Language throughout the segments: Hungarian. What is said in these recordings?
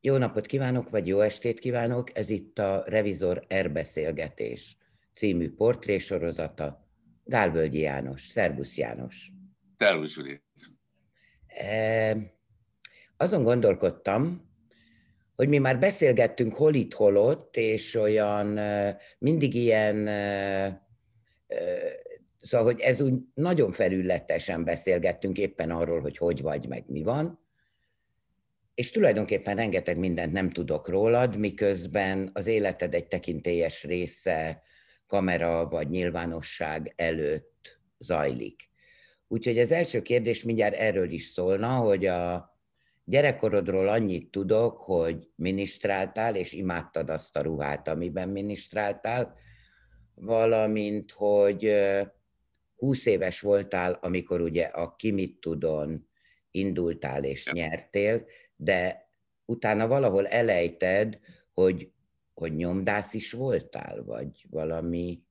Jó napot kívánok, vagy jó estét kívánok! Ez itt a Revizor R-beszélgetés című portrésorozata. Gálvölgyi János. Szerbusz János! Szervusz, Judit! Azon gondolkodtam, hogy mi már beszélgettünk hol itt, hol ott, és olyan mindig ilyen, szóval, hogy ez úgy nagyon felületesen beszélgettünk éppen arról, hogy hogy vagy, meg mi van, és tulajdonképpen rengeteg mindent nem tudok rólad, miközben az életed egy tekintélyes része kamera vagy nyilvánosság előtt zajlik. Úgyhogy az első kérdés mindjárt erről is szólna, hogy a gyerekkorodról annyit tudok, hogy minisztráltál, és imádtad azt a ruhát, amiben minisztráltál, valamint, hogy 20 éves voltál, amikor ugye a Ki mit tudon indultál és nyertél, de utána valahol elejted, hogy nyomdász is voltál, vagy valami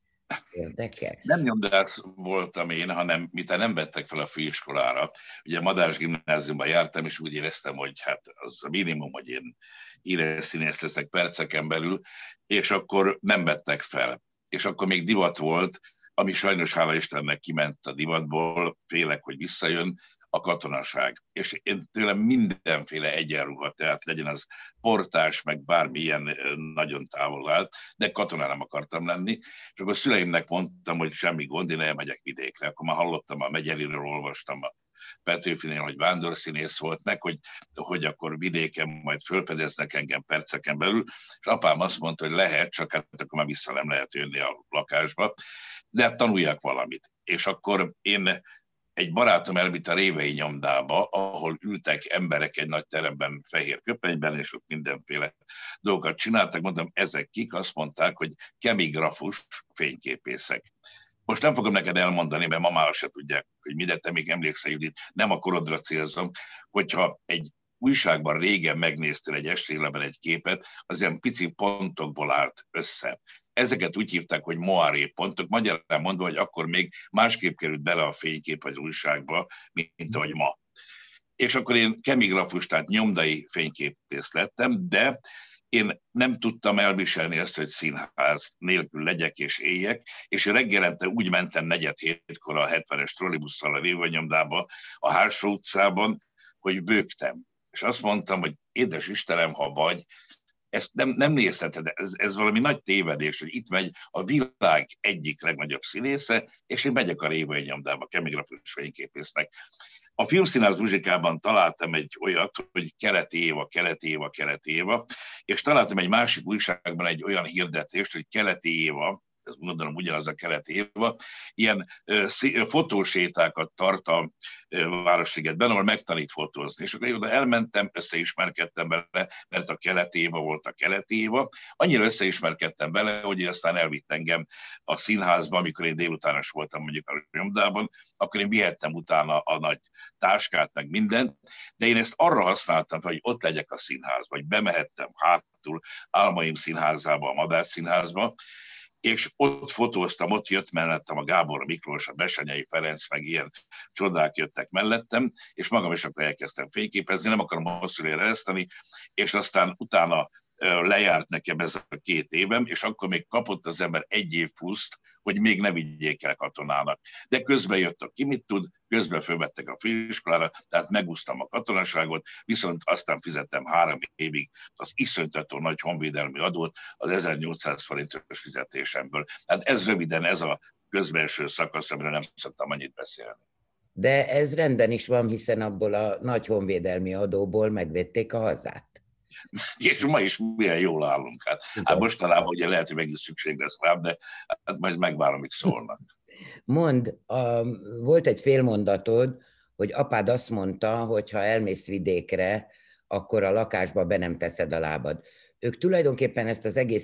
érdekes? Nem nyomdász voltam én, hanem miután nem vettek fel a főiskolára. Ugye Madás gimnáziumban jártam, és úgy éreztem, hogy hát az a minimum, hogy én híres színész leszek perceken belül, és akkor nem vettek fel. És akkor még divat volt, ami sajnos hála Istennek kiment a divatból, félek, hogy visszajön, a katonaság. És én tőlem mindenféle egyenruha, tehát legyen az portás, meg bármilyen nagyon távol állt, de katona nem akartam lenni. És akkor szüleimnek mondtam, hogy semmi gond, én elmegyek vidékre. Akkor már hallottam, a Megyeriről olvastam a Petőfinél, hogy vándorszínész volt meg, hogy akkor vidéken majd fölfedeznek engem perceken belül, és apám azt mondta, hogy lehet, csak hát akkor már vissza nem lehet jönni a lakásba, de hát tanuljak valamit. És akkor én egy barátom elvitt a Révei nyomdába, ahol ültek emberek egy nagy teremben fehér köpenyben, és ott mindenféle dolgokat csináltak. Mondtam, ezek kik? Azt mondták, hogy kemigrafus fényképészek. Most nem fogom neked elmondani, mert ma már se tudják, hogy mindent, te még emlékszel, Judit, nem a korodra célzom, hogyha egy újságban régen megnéztél egy estéleben egy képet, az ilyen pici pontokból állt össze. Ezeket úgy hívták, hogy moiré pontok, magyarán mondva, hogy akkor még másképp került bele a fénykép az újságba, mint ahogy ma. És akkor én kemigrafus, tehát nyomdai fényképész lettem, de én nem tudtam elviselni azt, hogy színház nélkül legyek és éljek, és reggelente úgy mentem 6:45-kor a 70-es trollibusszal a Révai nyomdába, a Hársó utcában, hogy bőgtem. És azt mondtam, hogy édes Istenem, ha vagy, ezt nem nézheted, ez valami nagy tévedés, hogy itt megy a világ egyik legnagyobb színésze, és én megyek a Révai nyomdába, kemigrafus fényképésznek. A Filmszínház Muzsikában találtam egy olyat, hogy Keleti Éva, és találtam egy másik újságban egy olyan hirdetést, hogy Keleti Éva, ez gondolom ugyanaz a Keleti Éva, ilyen fotósétákat tart a Városligetben, ahol megtanít fotózni. És akkor én oda elmentem, összeismerkedtem vele, mert a Keleti Éva volt a Keleti Éva. Annyira összeismerkedtem vele, hogy aztán elvitt engem a színházba, amikor én délutános voltam mondjuk a nyomdában, akkor én vihettem utána a nagy táskát, meg mindent, de én ezt arra használtam, hogy ott legyek a színházba, hogy bemehettem hátul Álmaim színházába, a Madách színházba, és ott fotóztam, ott jött mellettem a Gábor Miklós, a Bessenyei Ferenc, meg ilyen csodák jöttek mellettem, és magam is akkor elkezdtem fényképezni, nem akarom hosszúra ereszteni, és aztán utána lejárt nekem ez a 2 évem, és akkor még kapott az ember 1 év pluszt, hogy még ne vigyék el katonának. De közben jött a Ki mit tud, közben fölvettek a főiskolára, tehát megúsztam a katonaságot, viszont aztán fizettem 3 évig az iszonytató nagy honvédelmi adót az 1800 forintos fizetésemből. Tehát ez röviden, ez a közbenső szakasz, amire nem szoktam annyit beszélni. De ez rendben is van, hiszen abból a nagy honvédelmi adóból megvették a hazát. És ma is milyen jól állunk. Hát mostanában ugye lehet, hogy megint szükség lesz rám, de hát majd megvárom, hogy szólnak. Mondd, volt egy félmondatod, hogy apád azt mondta, hogy ha elmész vidékre, akkor a lakásba be nem teszed a lábad. Ők tulajdonképpen ezt az egész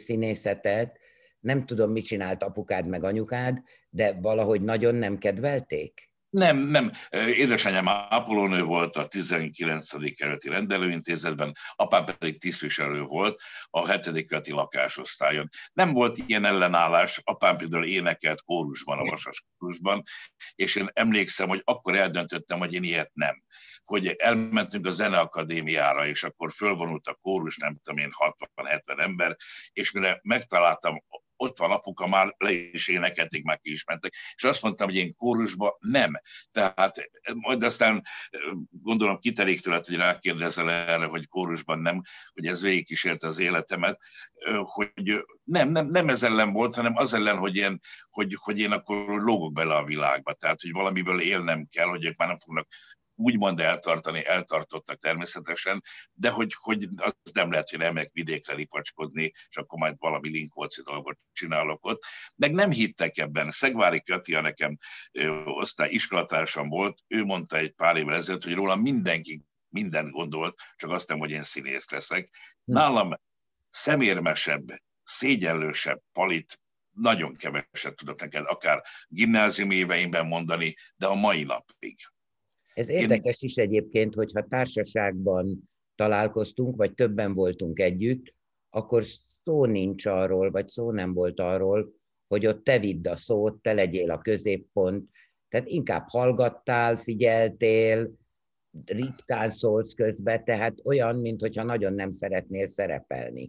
színészetet, nem tudom, mit csinált apukád meg anyukád, de valahogy nagyon nem kedvelték? Nem. Édesanyám ápolónő volt a 19. kerületi rendelőintézetben, apám pedig tisztviselő volt a 7. kerületi lakásosztályon. Nem volt ilyen ellenállás, apám például énekelt kórusban, a Vasas kórusban, és én emlékszem, hogy akkor eldöntöttem, hogy én ilyet nem. Hogy elmentünk a Zeneakadémiára, és akkor fölvonult a kórus, nem tudom én, 60-70 ember, és mire megtaláltam, ott van apuka, már le is énekelték, már ki is mentek, és azt mondtam, hogy én kórusba nem. Tehát majd aztán gondolom kitelik tőled, hogy rákérdezel erre, hogy kórusban nem, hogy ez végigkísérte az életemet, hogy nem ez ellen volt, hanem az ellen, hogy én akkor lógok bele a világba, tehát hogy valamiből élnem kell, hogy ők már nem fognak úgymond eltartottak természetesen, de hogy az nem lehet, hogy elmegyek vidékre lipacskodni, és akkor majd valami Linkolci dolgot csinálok ott. Meg nem hittek ebben. Szegvári Katia nekem iskolatársam volt, ő mondta egy pár évvel ezelőtt, hogy róla mindenki mindent gondolt, csak azt nem, hogy én színész leszek. Nálam szemérmesebb, szégyenlősebb palit nagyon keveset tudok neked, akár gimnázium éveimben mondani, de a mai napig. Ez érdekes is egyébként, hogyha társaságban találkoztunk, vagy többen voltunk együtt, akkor szó nincs arról, vagy szó nem volt arról, hogy ott te vidd a szót, te legyél a középpont. Tehát inkább hallgattál, figyeltél, ritkán szólsz közbe, tehát olyan, mintha nagyon nem szeretnél szerepelni.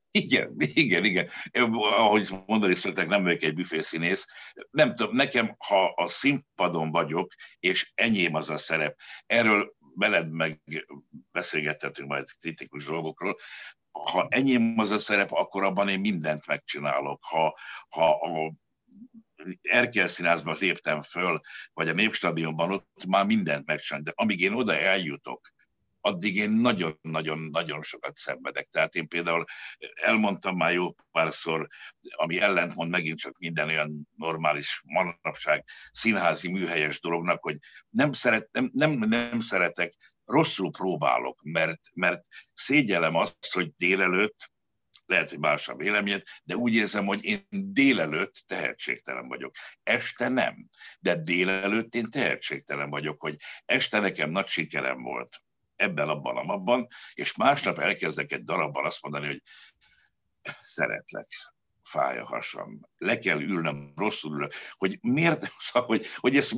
Igen. Ahogy mondani szokták, nem vagyok egy büfészínész. Nem tudom, nekem, ha a színpadon vagyok, és enyém az a szerep, erről veled meg beszélgethetünk majd kritikus dolgokról, ha enyém az a szerep, akkor abban én mindent megcsinálok. Ha a Erkel Színházban léptem föl, vagy a Népstadionban, ott már mindent megcsinálok. De amíg én oda eljutok, addig én nagyon sokat szenvedek. Tehát én például elmondtam már jó párszor, ami ellentmond megint csak minden olyan normális manapság színházi műhelyes dolognak, hogy nem szeretek, rosszul próbálok, mert szégyellem azt, hogy délelőtt, lehet, hogy más a véleményed, de úgy érzem, hogy én délelőtt tehetségtelen vagyok. Este nem, de délelőtt én tehetségtelen vagyok, hogy este nekem nagy sikerem volt ebben, abban, és másnap elkezdek egy darabban azt mondani, hogy szeretlek, fáj a hasam, le kell ülnöm, rosszul ülök, hogy miért, hogy ezt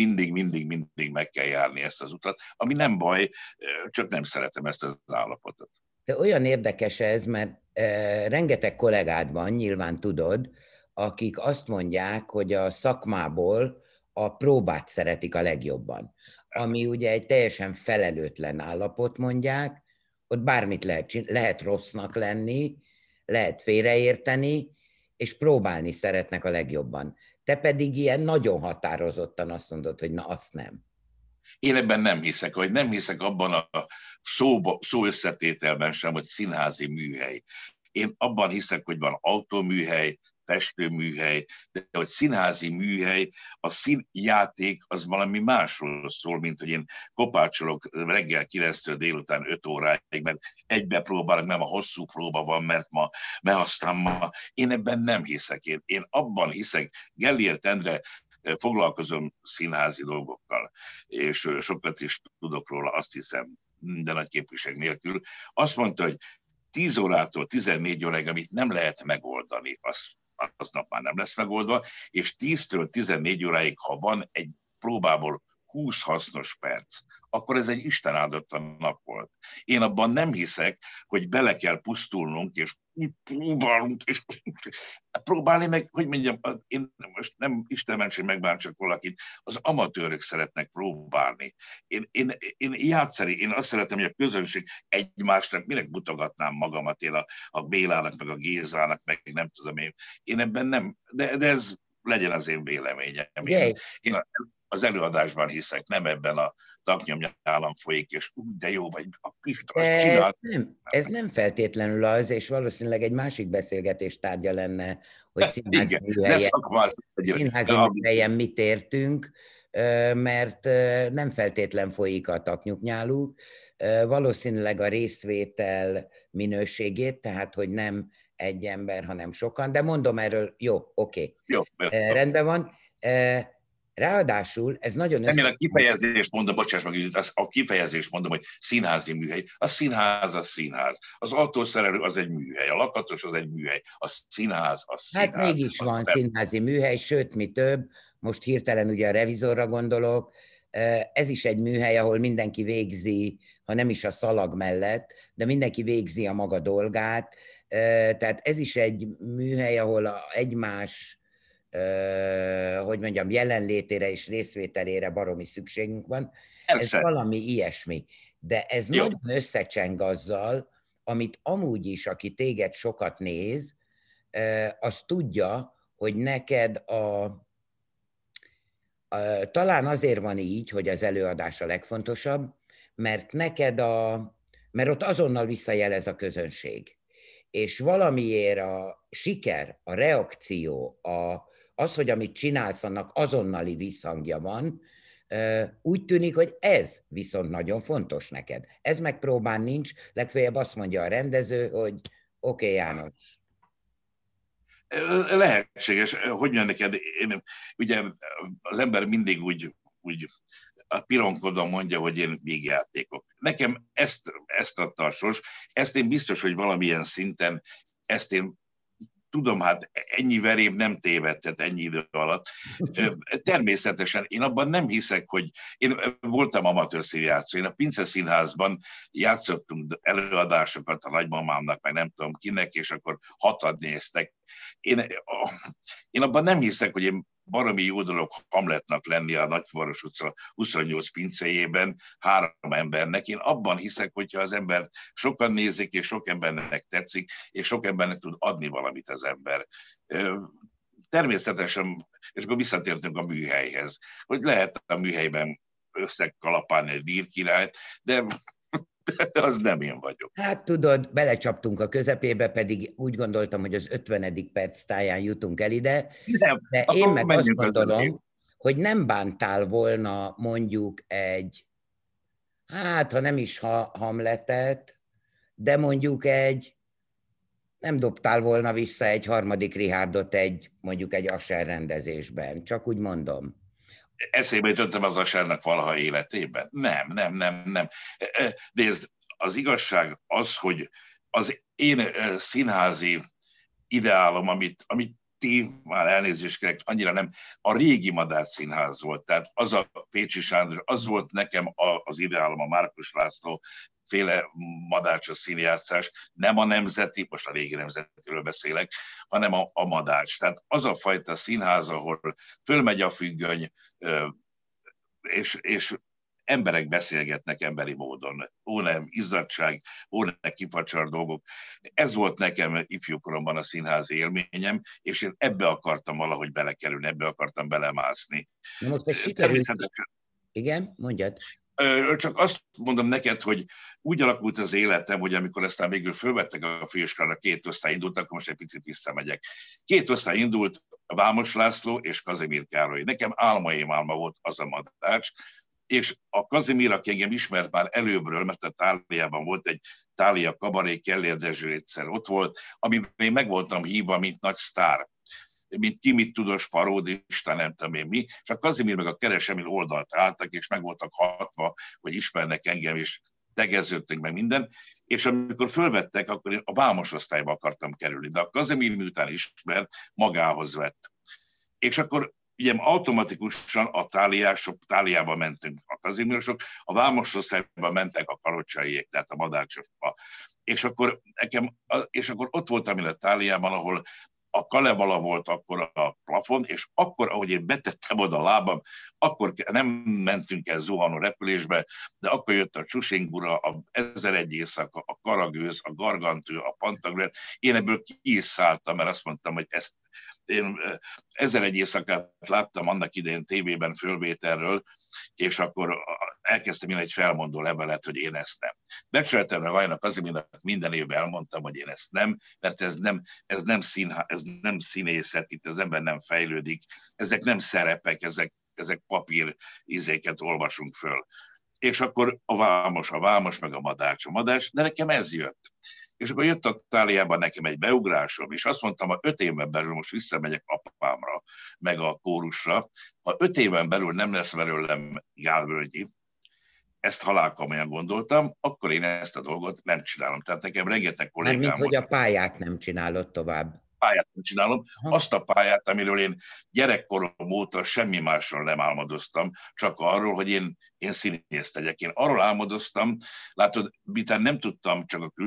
mindig meg kell járni ezt az utat, ami nem baj, csak nem szeretem ezt az állapotot. De olyan érdekes ez, mert rengeteg kollégád van, nyilván tudod, akik azt mondják, hogy a szakmából a próbát szeretik a legjobban. Ami ugye egy teljesen felelőtlen állapot, mondják, ott bármit lehet rossznak lenni, lehet félreérteni, és próbálni szeretnek a legjobban. Te pedig ilyen nagyon határozottan azt mondod, hogy na azt nem. Én ebben nem hiszek, vagy nem hiszek abban a szó összetételben sem, hogy színházi műhely. Én abban hiszek, hogy van autóműhely, festőműhely, de hogy színházi műhely, a színjáték az valami másról szól, mint hogy én kopácsolok reggel 9-től délután 5 óráig, mert egybe próbálok, mert a hosszú próba van, mert aztán ma. Én ebben nem hiszek. Én abban hiszek, Gellért Endre, foglalkozom színházi dolgokkal, és sokat is tudok róla, azt hiszem, minden nagy képviség nélkül. Azt mondta, hogy 10 órától 14 óráig, amit nem lehet megoldani, aznap már nem lesz megoldva, és 10-től 14 óráig, ha van egy próbából 20 hasznos perc, akkor ez egy Isten áldott nap volt. Én abban nem hiszek, hogy bele kell pusztulnunk, és próbálunk, és próbálni meg, hogy mondjam, én most nem Isten mentség megbántsak valakit, az amatőrök szeretnek próbálni. Én játszani, én azt szeretem, hogy a közönség egymásnak, minek mutogatnám magamat én a Bélának, meg a Gézának, meg nem tudom én ebben nem, de ez legyen az én véleményem. Én az előadásban hiszek, nem ebben a taknyomnyálam folyik, és de jó vagy, a Pista, azt csinál. Ez nem feltétlenül az, és valószínűleg egy másik beszélgetés tárgya lenne, hogy színházi műhelyen mit értünk, mert nem feltétlen folyik a taknyuknyáluk, valószínűleg a részvétel minőségét, tehát hogy nem egy ember, hanem sokan, de mondom erről, jó, oké. Rendben van. Ráadásul ez nagyon Nem, én a kifejezést mondom, bocsáss meg, a kifejezést mondom, hogy színházi műhely. A színház az színház. Az autószerelő az egy műhely, a lakatos az egy műhely. A színház az színház. Hát mégis van színházi műhely, sőt, mi több, most hirtelen ugye a revizorra gondolok, ez is egy műhely, ahol mindenki végzi, ha nem is a szalag mellett, de mindenki végzi a maga dolgát. Tehát ez is egy műhely, ahol egymás, hogy mondjam, jelenlétére és részvételére baromi szükségünk van. Persze. Ez valami ilyesmi. De ez jó. Nagyon összecseng azzal, amit amúgy is, aki téged sokat néz, az tudja, hogy neked talán azért van így, hogy az előadás a legfontosabb, mert mert ott azonnal visszajelez a közönség. És valamiért a siker, a reakció, az, hogy amit csinálsz, annak azonnali visszhangja van, úgy tűnik, hogy ez viszont nagyon fontos neked. Ez meg próbán nincs, legfeljebb azt mondja a rendező, hogy oké, János. Lehetséges, hogy jön neked, ugye az ember mindig úgy a pironkodon mondja, hogy én végjátékok. Nekem ezt adta a sors, ezt én biztos, hogy valamilyen szinten, ezt én tudom, hát ennyi verém nem tévedhet ennyi idő alatt. Természetesen én abban nem hiszek, hogy én voltam amatőr színjátszó. Én a Pince Színházban játszottunk előadásokat a nagymamámnak, meg nem tudom kinek, és akkor 6-an néztek. Én abban nem hiszek, hogy én baromi jó dolog Hamletnak lenni a Nagyvaros utca 28 pincéjében 3 embernek. Én abban hiszek, hogyha az embert sokan nézik, és sok embernek tetszik, és sok embernek tud adni valamit az ember. Természetesen, és akkor visszatértünk a műhelyhez, hogy lehet a műhelyben összekalapálni egy lírkirályt, de az nem én vagyok. Hát tudod, belecsaptunk a közepébe, pedig úgy gondoltam, hogy az 50. perc táján jutunk el ide, nem, de én meg azt gondolom, hogy nem bántál volna mondjuk hát ha nem is Hamletet, de mondjuk nem dobtál volna vissza egy 3. Richardot mondjuk egy Ascher rendezésben, csak úgy mondom. Eszébe jutottam az Aschernek valaha életében? Nem. Nézd, az igazság az, hogy az én színházi ideálom, amit ti, már elnézést kérek, annyira nem, a régi Madách Színház volt, tehát az a Pécsi Sándor, az volt nekem az ideálom, a Márkus László féle Madácsos színjátszás, nem a nemzeti, most a régi nemzetiről beszélek, hanem a Madács. Tehát az a fajta színház, ahol fölmegy a függöny, és emberek beszélgetnek emberi módon. Óne izzadság, óne kifacsar dolgok. Ez volt nekem ifjúkoromban a színházi élményem, és én ebbe akartam valahogy belekerülni, ebbe akartam belemászni. Na most ez sikerült. Igen, mondjad. Csak azt mondom neked, hogy úgy alakult az életem, hogy amikor aztán végül fölvettek a főiskolára, 2 osztály indult, akkor most egy picit visszamegyek. 2 osztály indult, Vámos László és Kazimír Károly. Nekem álma volt az a Madács, és a Kazimír, aki engem ismert már előbbről, mert a Táliában volt egy Tália kabaré, Kellér Dezső egyszer ott volt, amiben én meg voltam hívva, mint nagy sztár, mint ki mit tudós paródista, nem tudom én mi, és a Kazimír meg a Keresemil oldalt álltak, és meg voltak hatva, hogy ismernek engem, és tegeződtünk meg minden, és amikor fölvettek, akkor én a Vámos osztályba akartam kerülni, de a Kazimír miután ismert, magához vett. És akkor ugye automatikusan a Táliába mentünk a Kazimírosok, a Vámos osztályba mentek a Kalocsaiék, tehát a Madácsokba. És akkor ott voltam én a Táliában, ahol a Kalevala volt akkor a plafon, és akkor, ahogy én betettem oda a lábam, akkor nem mentünk el zuhanó repülésbe, de akkor jött a Csusingura, a 1001 éjszaka, a Karagőz, a Gargantő, a Pantagruel. Én ebből ki is szálltam, mert azt mondtam, hogy én 1001 éjszakát láttam annak idején tévében fölvételről, és akkor elkezdtem én egy felmondó levelet, hogy én ezt nem. Becsületemre Vajnak Kazimírnak minden évben elmondtam, hogy én ezt nem, mert ez nem színészet, itt az ember nem fejlődik, ezek nem szerepek, ezek papír izéket olvasunk föl. És akkor a Vámos, meg a Madács, de nekem ez jött. És akkor jött a Táliában nekem egy beugrásom, és azt mondtam, ha 5 éven belül most visszamegyek apámra, meg a kórusra, ha 5 éven belül nem lesz belőlem Gálvölgyi, ezt halálkomolyan gondoltam, akkor én ezt a dolgot nem csinálom. Tehát nekem rengeteg Mármint, kollégám hogy volt. a pályát nem csinálod tovább. Pályát nem csinálom. Aha. Azt a pályát, amiről én gyerekkorom óta semmi másról nem álmodoztam, csak arról, hogy én színész legyek. Én arról álmodoztam, látod, miután nem tudtam, csak a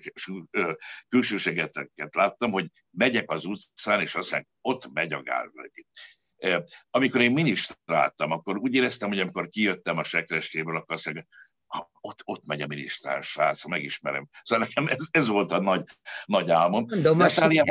külsőségeteket láttam, hogy megyek az utcán, és azt mondják, ott megy a Gálvölgyi. Amikor én minisztráltam, akkor úgy éreztem, hogy amikor kijöttem a sekrestéből, akkor azt mondják, ott megy a minisztrál, srác, megismerem. Szóval nekem ez volt a nagy álmom. Mondom,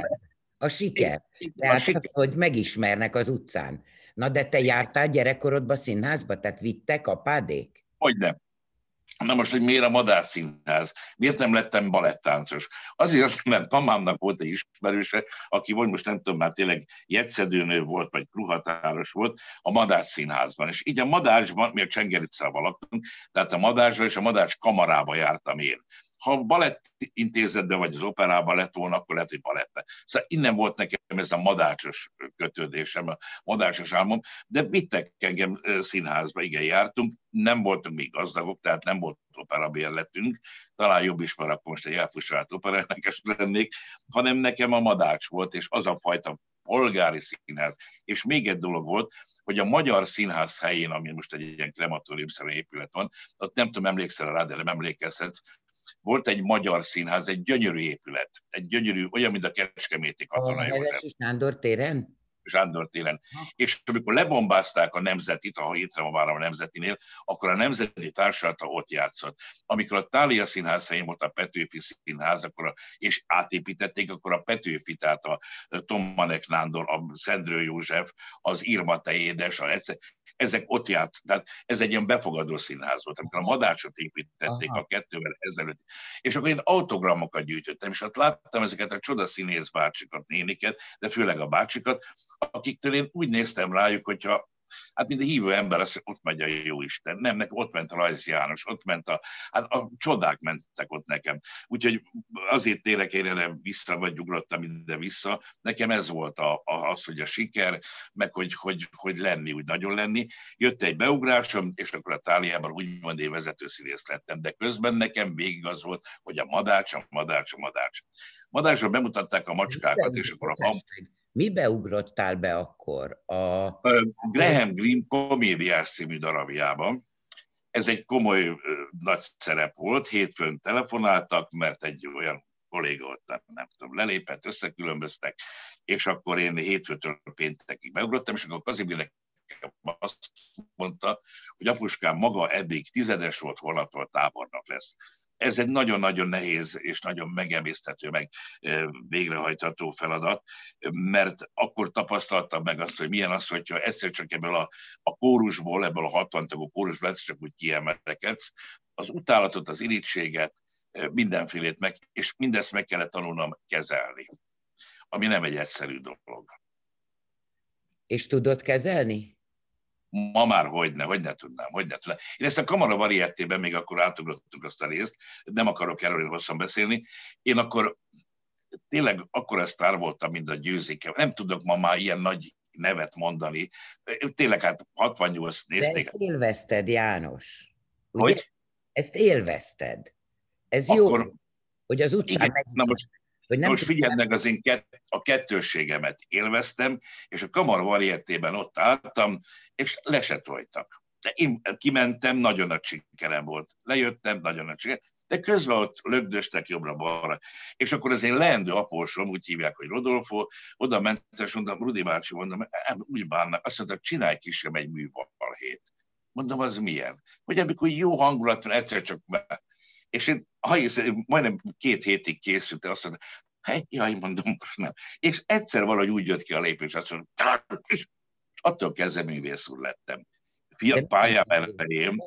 a siker. Tehát siker. az, hogy megismernek az utcán. Na de te jártál gyerekkorodban színházba? Tehát vittek apádék? Hogyne. Na most, hogy miért a Madách Színház? Miért nem lettem balettáncos? Azért, mert mamámnak volt egy ismerőse, aki vagy most nem tudom, már tényleg jegyszedőnő volt, vagy kruhatáros volt, a Madách Színházban. És így a Madácsban, mi a Csenger utcában laktunk, tehát a Madácsban és a Madács kamarába jártam én. Ha a balett intézetben vagy az operában lett volna, akkor lehet, hogy balette. Szóval innen volt nekem ez a madácsos kötődésem, a madácsos álmom, de vittek engem színházba, igen, jártunk, nem voltunk még gazdagok, tehát nem volt operabérletünk, talán jobb is, mert akkor most egy elfussált operáénekes lennék, hanem nekem a Madács volt, és az a fajta polgári színház. És még egy dolog volt, hogy a Magyar Színház helyén, ami most egy ilyen krematóriumszerű épület van, ott nem tudom, emlékszel rá, de nem emlékezhetsz, volt egy magyar színház, egy gyönyörű épület, egy gyönyörű, olyan, mint a Kecskeméti Katona József. A Hevesi Sándor téren? Sándor téren. És amikor lebombázták a Nemzetit, ahol itt van már a Nemzetinél, akkor a Nemzeti Társulata ott játszott. Amikor a Thália Színház helyén volt a Petőfi Színház, és átépítették, akkor a Petőfi, tehát a Tommanek Nándor, a Szendrő József, az Irma Tejédes, ezek ott játszott. Tehát ez egy ilyen befogadó színház volt, amikor a Madácsot építették a 2-vel ezelőtt. És akkor én autogramokat gyűjtöttem, és ott láttam ezeket a csodaszínész bácsikat, néniket, de főleg a bácsikat, akiktől én úgy néztem rájuk, hogyha hát mint a hívő ember, az ott megy a Jóisten. Nem, nekem ott ment a Rajz János, ott ment a csodák mentek ott nekem. Úgyhogy azért tényleg én erre vissza, vagy ugrottam ide vissza. Nekem ez volt az, hogy a siker, meg hogy lenni, úgy nagyon lenni. Jött egy beugrásom, és akkor a Tháliában úgymond én vezetőszínész lettem, de közben nekem végig az volt, hogy a Madács. Madácsra bemutatták a macskákat, és akkor Mibe ugrottál be akkor? Graham Greene komédiás című darabjában. Ez egy komoly nagy szerep volt, hétfőn telefonáltak, mert egy olyan kolléga ott, nem tudom, lelépett, összekülönböztek, és akkor én hétfőtől péntekig beugrottam, és akkor Kazimiernek azt mondta, hogy apuskám maga eddig 10-es volt, holnaptól tábornok lesz. Ez egy nagyon-nagyon nehéz és nagyon megemészthető, meg végrehajtható feladat, mert akkor tapasztaltam meg azt, hogy milyen az, hogyha egyszer csak ebből a kórusból, ebből a 60 tagú kórusból egyszer csak úgy kiemelkedsz, az utálatot, az irítséget, mindenfélét és mindezt meg kellett tanulnom kezelni, ami nem egy egyszerű dolog. És tudod kezelni? Ma már hogyne tudnám. Én ezt a Kamara Variettében még akkor átugrottuk azt a részt, nem akarok erről hosszan beszélni. Én akkor tényleg akkora sztár voltam, mint a Győzike. Nem tudok ma már ilyen nagy nevet mondani. Tényleg hát 68 nézték. De ezt élvezted, János. Ugye? Hogy? Ezt élvezted. Ez akkor, jó, hogy az utcán most figyeld meg, az én a kettősségemet élveztem, és a Kamara Variettében ott álltam, és le se tojtak. De én kimentem, nagyon nagy sikerem volt. Lejöttem, nagyon nagy sikerem, de közben ott lögdöstek jobbra-balra. És akkor az én leendő apósom, úgy hívják, hogy Rodolfo, oda ment, és mondtam, Rudi bácsi, mondom, úgy bánnak, azt mondta, csinálj kisebb egy műbalhét. Mondom, az milyen? Hogy amikor jó hangulat van, egyszer csak és én majdnem 2 hétig készült, azt mondta, jaj, mondom, most nem. És egyszer valahogy úgy jött ki a lépés, azt mondta, és attól kezdve művész úr lettem. Pályám elején,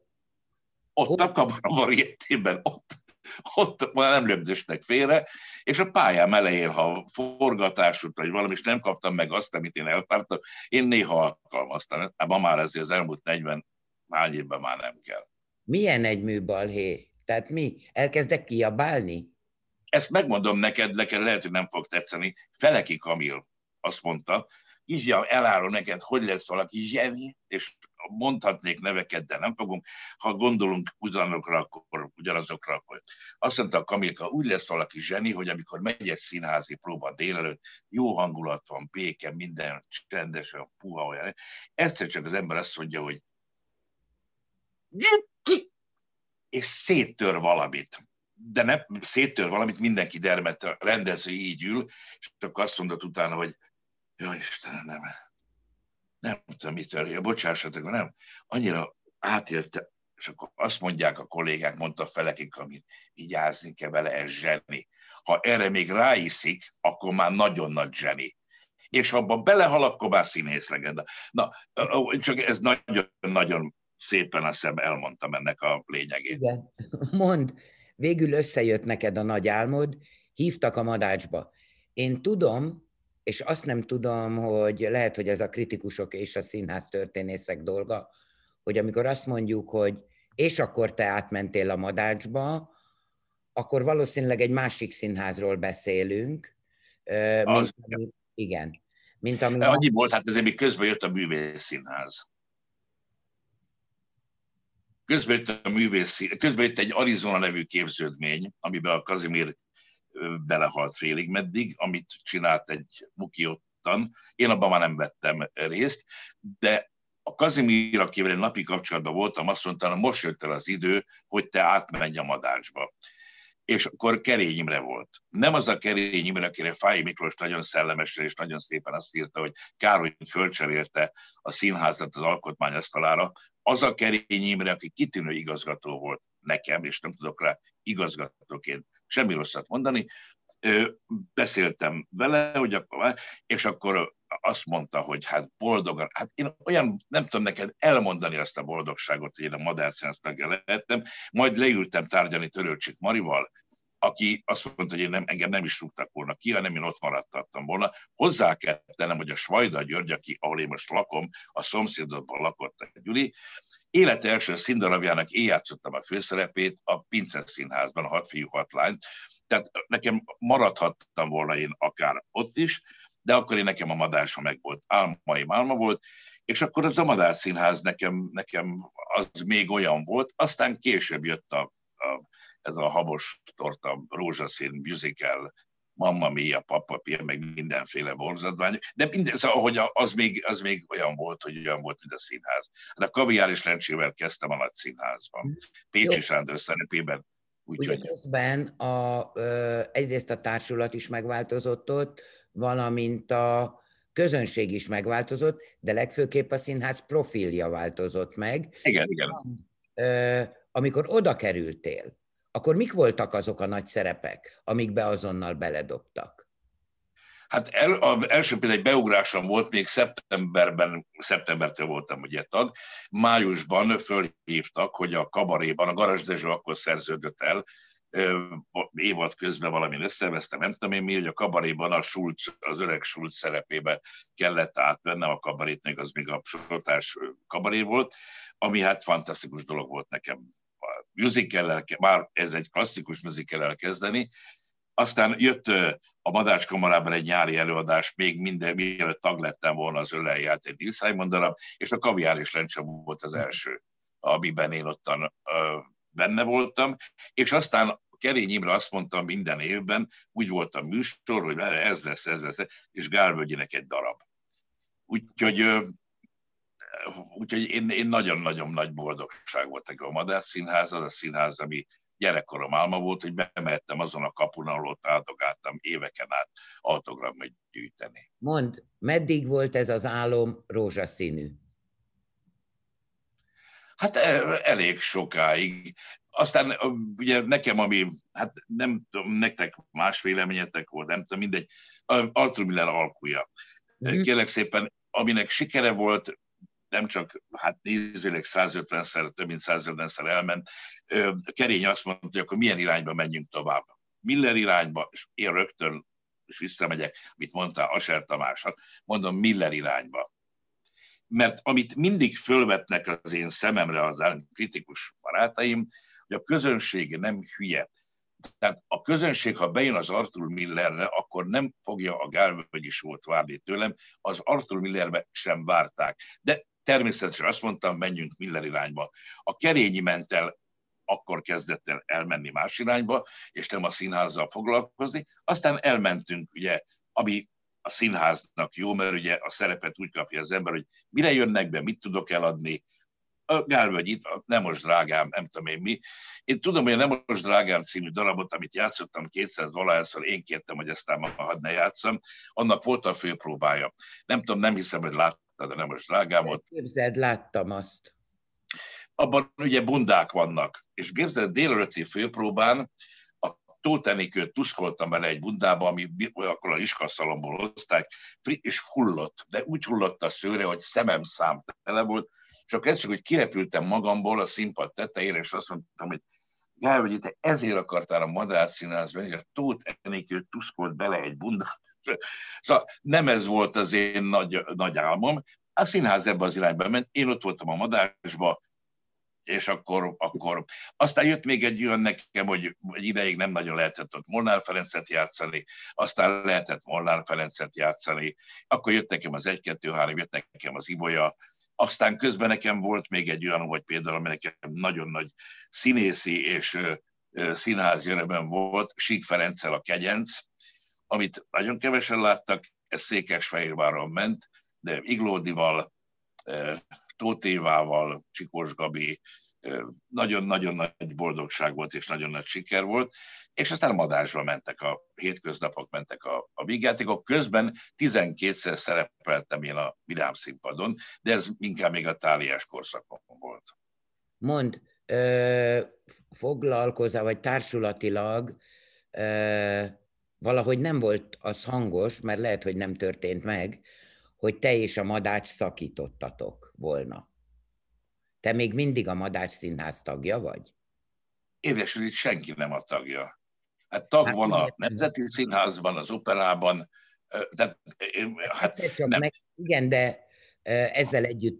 ott a Kamara Variettében, ott már nem lögdöstek félre, és a pályám elején, ha forgatás vagy valami, és nem kaptam meg azt, amit én elvártam, én néha alkalmaztam. Ma már ezért az elmúlt 40 hány évben már nem kell. Milyen egy műbalhé? Tehát mi? Elkezdek kiabálni? ezt megmondom neked lehet, hogy nem fog tetszeni, Feleki Kamil azt mondta, Kisgyam, elárul neked, hogy lesz valaki zseni, és mondhatnék neveket, de nem fogunk. Ha gondolunk ugyanazokra, akkor azt mondta a Kamilka, úgy lesz valaki zseni, hogy amikor megy egy színházi próba délelőtt, jó hangulat van, béke, minden csendes, puha, olyan. Egyszer csak az ember azt mondja, hogy és széttör valamit. De nem széttör valamit, mindenki dermet, a rendező így ül, és akkor azt mondott utána, hogy jaj, Istenem, nem tudom, mit történt, bocsássatok, nem, annyira átélte, és akkor azt mondják a kollégák, mondta Felekik, amit vigyázni kell vele, ez zseni. Ha erre még ráiszik, akkor már nagyon nagy zseni. És ha abban belehal, akkor már színész legenda. Na, csak ez nagyon szépen azt hiszem elmondtam ennek a lényegét. Igen, mondd, végül összejött neked a nagy álmod, hívtak a Madácsba. Én tudom, és azt nem tudom, hogy lehet, hogy ez a kritikusok és a színház történészek dolga, hogy amikor azt mondjuk, hogy és akkor te átmentél a Madácsba, akkor valószínűleg egy másik színházról beszélünk. Mint ami annyi volt, hát ezért még közben jött a Művészszínház. Közben jött egy Arizona nevű képződmény, amiben a Kazimír belehalt félig meddig, amit csinált egy Muki ottan. Én abban már nem vettem részt, de a Kazimír, akivel egy napi kapcsolatban voltam, azt mondta, hogy most jött el az idő, hogy te átmenj a Madácsba. És akkor Kerény Imre volt. Nem az a Kerény Imre, akire Fáy Miklós nagyon szellemesen és nagyon szépen azt írta, hogy kár, hogy fölcserélte a színházat az alkotmányasztalára. Az a Kerény Imre, aki kitűnő igazgató volt nekem, és nem tudok rá igazgatóként semmi rosszat mondani, beszéltem vele, hogy akkor, és akkor azt mondta, hogy hát boldogan, hát én olyan, nem tudom neked elmondani azt a boldogságot, hogy én a Madárszínház tagja lehettem, majd leültem tárgyalni Törőcsik Marival, aki azt mondta, hogy engem nem is rúgtak volna ki, hanem én ott maradtattam volna. Hozzá kell tennem, hogy a Svajda György, ahol én most lakom, a szomszédodban lakott a Gyuri, élete első színdarabjának én játszottam a főszerepét a Pince Színházban, a 6 fiú 6 lányt, tehát nekem maradhattam volna én akár ott is, de akkor nekem a Madársa meg volt, álma volt, és akkor az a Madár Színház nekem az még olyan volt, aztán később jött ez a habos torta, rózsaszín musical, Mamma Mia, Papa Pia, meg mindenféle borzadvány, de ahogy az még olyan volt, hogy olyan volt, mint a színház. De a Kaviár és Lencsével kezdtem a Nagy Színházban, Pécsi Sándor szerepében. Ugye közben egyrészt a társulat is megváltozott ott, valamint a közönség is megváltozott, de legfőképp a színház profilja változott meg. Igen. Amikor oda kerültél, akkor mik voltak azok a nagy szerepek, amikbe azonnal beledobtak? Hát első például egy beugrásom volt, még szeptembertől voltam ugye tag, májusban fölhívtak, hogy a kabaréban, a Garas Dezső akkor szerződött el, évad közben valamit összeveztem, nem tudom én mi, hogy a kabaréban az öreg Schulz szerepébe kellett átvennem a kabarét, még az még a sortás kabaré volt, ami hát fantasztikus dolog volt nekem. A musicallel, már ez egy klasszikus musicallel kezdeni, aztán jött a Madács Kamarában egy nyári előadás, még mielőtt tag lettem volna, az Öleljárt egy Neil Simon darab, és a Kaviár és Lencse volt az első, amiben én ottan benne voltam, és aztán Kerény Imre azt mondta minden évben, úgy volt a műsor, hogy ez lesz, és Gálvölgyinek egy darab. Úgyhogy én nagyon-nagyon nagy boldogság volt a Madár Színház, az a színház, ami gyerekkorom álma volt, hogy bemehettem azon a kapun, ahol ott áldogáltam éveken át autogramot gyűjteni. Mondd, meddig volt ez az álom rózsaszínű? Hát elég sokáig. Aztán ugye nekem, hát nem tudom, nektek más véleményetek volt, nem tudom, mindegy, Arthur Miller alkúja. Kérlek szépen, aminek sikere volt, nem csak, hát nézőleg 150-szer, több mint 150-szer elment. Kerény azt mondta, hogy akkor milyen irányba menjünk tovább. Miller irányba, és én rögtön és visszamegyek, mit mondtál Aser Tamásnak, mondom Miller irányba. Mert amit mindig fölvetnek az én szememre az kritikus barátaim, hogy a közönség nem hülye. Tehát a közönség, ha bejön az Arthur Millerre, akkor nem fogja a Gálvölgyi Show-t várni tőlem, az Arthur Millerbe sem várták. De természetesen azt mondtam, menjünk Miller irányba. A Kerényi ment el, akkor kezdett el elmenni más irányba, és nem a színházzal foglalkozni. Aztán elmentünk, ugye, ami a színháznak jó, mert ugye a szerepet úgy kapja az ember, hogy mire jönnek be, mit tudok eladni. A Gálvölgyit, a Nem most drágám, nem tudom én mi. Én tudom, hogy a Nem most drágám című darabot, amit játszottam 200-valahányszor, én kértem, hogy aztán ma hadd ne játszam, annak volt a főpróbája. Nem tudom, nem hiszem, hogy láttad a Nem most drágámot. Képzeld, láttam azt. Abban ugye bundák vannak. És képzeld, délelőtti főpróbán a Tóth Enikőt tuszkoltam bele egy bundába, ami akkor a iskaszalomból hozták, és hullott. De úgy hullott a szőre, hogy szemem szám tele volt, és akkor csak, hogy kirepültem magamból a színpad tetejére, és azt mondtam, hogy Gálvölgyi, te ezért akartál a Madách Színházban, hogy a Tóth Enikőt tuszkolt bele egy bundába. Szóval nem ez volt az én nagy álmom. A színház ebbe az irányba ment, én ott voltam a Madásba, és akkor aztán jött még egy olyan nekem, hogy egy ideig nem nagyon lehetett ott Molnár Ferencet játszani, aztán lehetett Molnár Ferencet játszani, akkor jött nekem az 1-2-3, jött nekem az Ibolya, aztán közben nekem volt még egy olyan, hogy például, ami nekem nagyon nagy színészi és színházi örömöm volt, Sík Ferenccel a Kegyenc, amit nagyon kevesen láttak, ez Székesfehérváron ment, de Iglódival, Tóth Évával, Csikós Gabi, nagyon-nagyon nagy boldogság volt, és nagyon nagy siker volt, és aztán a Madásba mentek a hétköznapok, mentek a vígjátékok. Közben 12-szer szerepeltem én a Vidám Színpadon, de ez inkább még a táliás korszakon volt. Mondd, foglalkozol, vagy társulatilag valahogy nem volt az hangos, mert lehet, hogy nem történt meg, hogy te és a Madách szakítottatok volna. Te még mindig a Madách Színház tagja vagy? Édesül, itt senki nem a tagja. Hát tag van a Nemzeti Színházban, az Operában, tehát nem. Igen, de ezzel együtt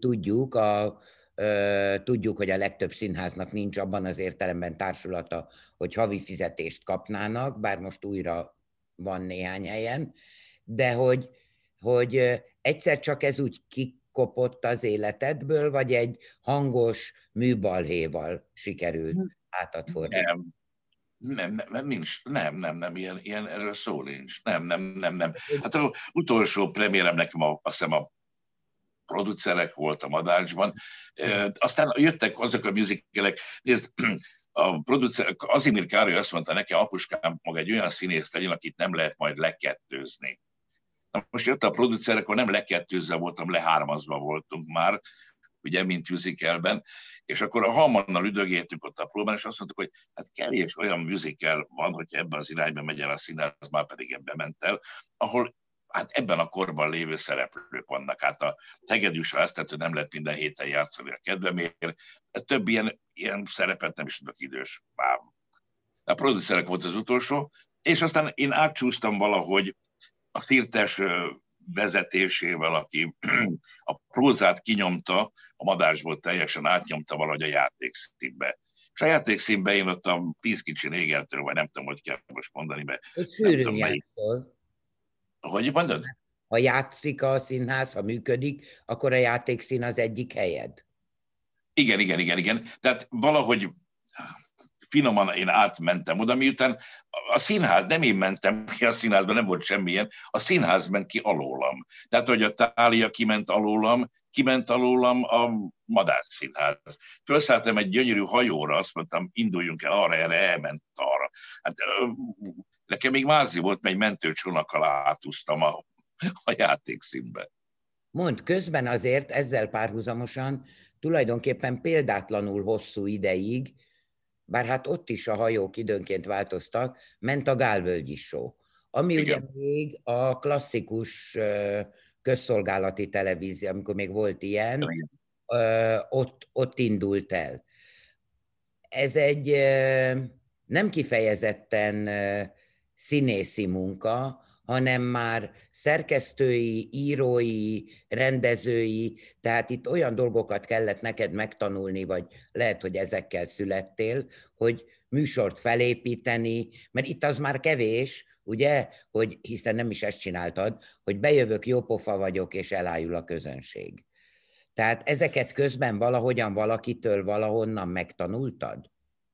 tudjuk, hogy a legtöbb színháznak nincs abban az értelemben társulata, hogy havi fizetést kapnának, bár most újra van néhány helyen, de hogy egyszer csak ez úgy kikopott az életedből, vagy egy hangos műbalhéval sikerült átadfordítani? Nem, ilyen erről szó nincs. Nem. Hát az utolsó premiérem nekem azt hiszem a producerek volt a Madácsban. Aztán jöttek azok a musicalek. Nézd, a producer, Azimir Károly azt mondta nekem, apuskám, maga egy olyan színész legyen, akit nem lehet majd lekettőzni. Na most jött a producer, akkor nem lekettőzve voltam, lehármazva voltunk már, ugye, mint musicalben, és akkor a Halmannal üdögéltünk ott a próbán, és azt mondtuk, hogy hát kevés olyan musical van, hogyha ebben az irányban megy el a színház, már pedig ebben ment el, ahol hát ebben a korban lévő szereplők vannak. Hát a Hegedűs Vásztető nem lehet minden héten játszani a kedvemért, több ilyen szerepet nem is tudok idős. A producerek volt az utolsó, és aztán én átcsúsztam valahogy a Szirtes vezetésével, aki a prózát kinyomta, a Madásból teljesen átnyomta valahogy a játékszínbe. És a játékszínbe én ott a 10 kicsi négertől, vagy nem tudom, hogy kell most mondani, mert nem tudom melyik. Hogy mondod? Ha játszik a színház, ha működik, akkor a játékszín az egyik helyed. Igen. Tehát valahogy finoman én átmentem oda, miután a színház, nem én mentem ki a színházban, nem volt semmilyen, a színház ment ki alólam. Tehát, hogy a Tália kiment alólam a Madách Színház. Felszálltam egy gyönyörű hajóra, azt mondtam, induljunk el arra, erre elment arra. Hát nekem még mázi volt, mert egy mentőcsónakkal átúztam a játékszínbe. Mondd, közben azért ezzel párhuzamosan tulajdonképpen példátlanul hosszú ideig, bár hát ott is a hajók időnként változtak, ment a Gálvölgyi Show, ami ugye még a klasszikus közszolgálati televízió, amikor még volt ilyen, ott indult el. Ez egy nem kifejezetten színészi munka, hanem már szerkesztői, írói, rendezői, tehát itt olyan dolgokat kellett neked megtanulni, vagy lehet, hogy ezekkel születtél, hogy műsort felépíteni, mert itt az már kevés, ugye, hogy hiszen nem is ezt csináltad, hogy bejövök, jópofa vagyok, és elájul a közönség. Tehát ezeket közben valahogyan valakitől valahonnan megtanultad?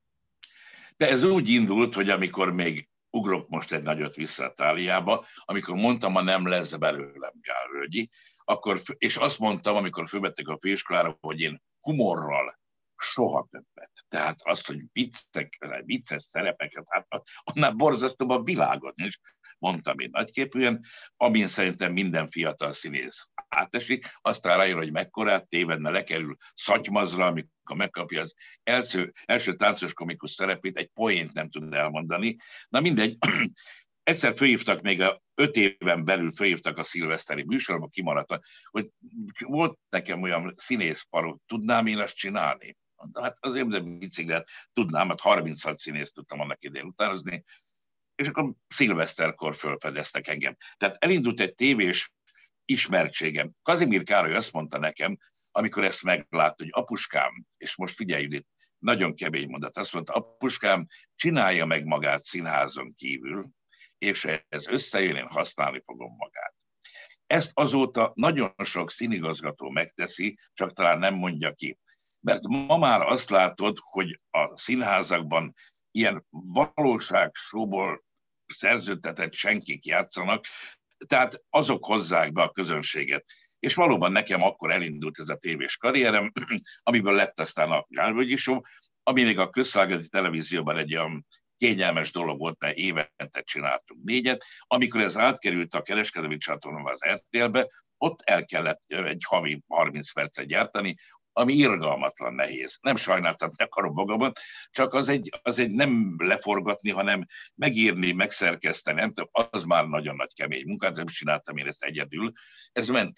De ez úgy indult, hogy amikor még ugrok most egy nagyot vissza a Táliába, amikor mondtam, ha nem lesz belőlem Gálvölgyi, akkor, és azt mondtam, amikor fölvettek a főiskolára, hogy én humorral soha többet. Tehát azt, hogy vicces szerepeket, hát annál borzasztóbb a világon is, mondtam én nagyképűen, amin szerintem minden fiatal színész átesik, aztán rájön, hogy mekkorát tévedne, lekerül szatymazra, amikor megkapja az első táncos komikus szerepét, egy poént nem tud elmondani. Na mindegy, egyszer fölhívtak, még 5 éven belül fölhívtak a szilveszteri műsorba, kimaradt, hogy volt nekem olyan színészparó, tudnám én azt csinálni? Hát azért, de biciklet tudnám, hát 36 színészt tudtam annak idején utánozni, és akkor szilveszterkor fölfedeztek engem. Tehát elindult egy tévés ismertségem. Kazimír Károly azt mondta nekem, amikor ezt meglátta, hogy apuskám, és most figyelj, Judit, nagyon kemény mondat, azt mondta, apuskám, csinálja meg magát színházon kívül, és ha ez összejön, én használni fogom magát. Ezt azóta nagyon sok színigazgató megteszi, csak talán nem mondja ki. Mert ma már azt látod, hogy a színházakban ilyen valóságsóból szerződtetett senkik játszanak, tehát azok hozzák be a közönséget. És valóban nekem akkor elindult ez a tévés karrierem, amiből lett aztán a Gálvölgyi Show, ami még a közszolgálati televízióban egy olyan kényelmes dolog volt, mert évente csináltunk 4. Amikor ez átkerült a kereskedelmi csatornába az RTL-be, ott el kellett egy havi 30 percet gyártani, ami irgalmatlan nehéz. Nem sajnáltam, ne akarom magamat, csak az egy nem leforgatni, hanem megírni, megszerkeszteni, nem tudom, az már nagyon nagy kemény munkát, nem csináltam én ezt egyedül. Ez ment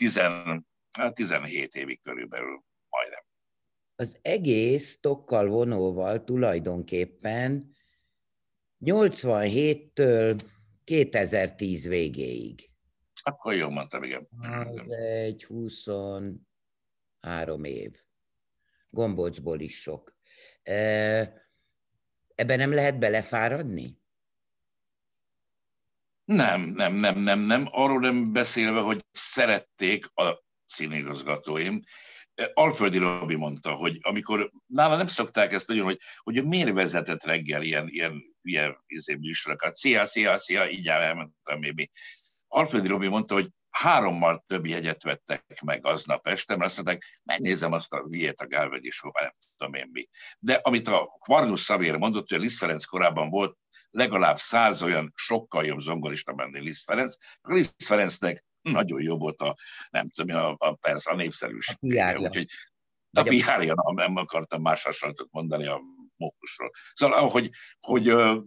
17 évig körülbelül majdnem. Az egész tokkal vonóval tulajdonképpen 87-től 2010 végéig. Akkor jól mondtam, igen. Az egy 23 év. Gombócból is sok. Ebben nem lehet belefáradni? Nem. Arról nem beszélve, hogy szerették a színigazgatóim. Alföldi Robi mondta, hogy amikor nála nem szokták ezt nagyon, hogy miért vezetett reggel ilyen műsorokat. Szia, így elmentem még. Alföldi Robi mondta, hogy 3-mal több jegyet vettek meg aznap este, mert azt mondták, megnézem azt a hülyét a Gálvölgyi Show-ban, nem tudom én mi. De amit a Kvarnus Szavér mondott, hogy a Liszt Ferenc korábban volt legalább 100 olyan sokkal jobb zongorista menni Liszt Ferenc, a Liszt Ferencnek nagyon jó volt a népszerűsége. Úgyhogy a PR-ja, nem akartam más hasonlatot mondani a mókusról. Szóval, hogy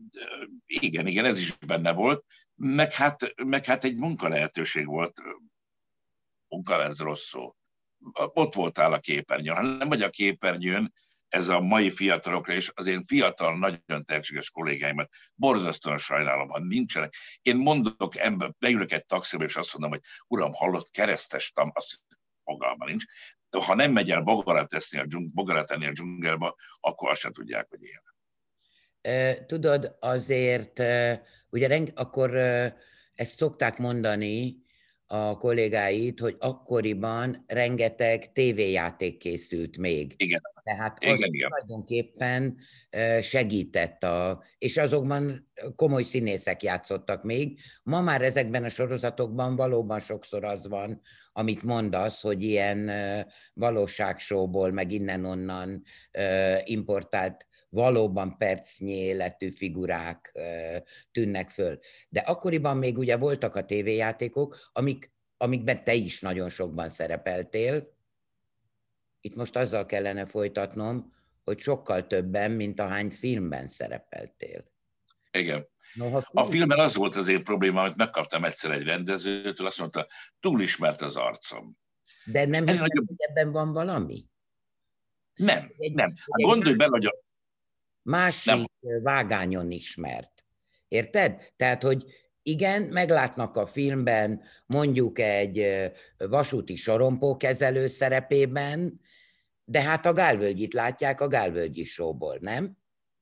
igen, ez is benne volt, meg hát egy munkalehetőség volt, munka ez rossz szó. Ott voltál a képernyőn. Ha nem vagy a képernyőn, ez a mai fiatalokra, és az én fiatal, nagyon tehetséges kollégáimat borzasztóan sajnálom, ha nincsenek. Én mondok, beülök egy taxiba, és azt mondom, hogy uram, hallott, keresztes tam, azt fogalma nincs. De ha nem megy el bogarat tenni a dzsungelbe, akkor azt sem tudják, hogy élnek. Tudod, azért, ugye akkor ezt szokták mondani a kollégáid, hogy akkoriban rengeteg tévéjáték készült még. Igen. Tehát az tulajdonképpen segített, és azokban komoly színészek játszottak még. Ma már ezekben a sorozatokban valóban sokszor az van, amit mondasz, hogy ilyen valóságsóból, meg innen-onnan importált valóban percnyi életű figurák tűnnek föl. De akkoriban még ugye voltak a tévéjátékok, amikben te is nagyon sokban szerepeltél. Itt most azzal kellene folytatnom, hogy sokkal többen, mint ahány filmben szerepeltél. Igen. A filmben az volt az én problémám, hogy megkaptam egyszer egy rendezőtől, azt mondta, túl ismert az arcom. De nem hiszem, hogy ebben van valami? Nem. Gondolj bele, hogy másik vágányon ismert. Érted? Tehát, hogy igen, meglátnak a filmben mondjuk egy vasúti sorompókezelő szerepében, de hát a Gálvölgyit látják a Gálvölgyi Show-ból, nem?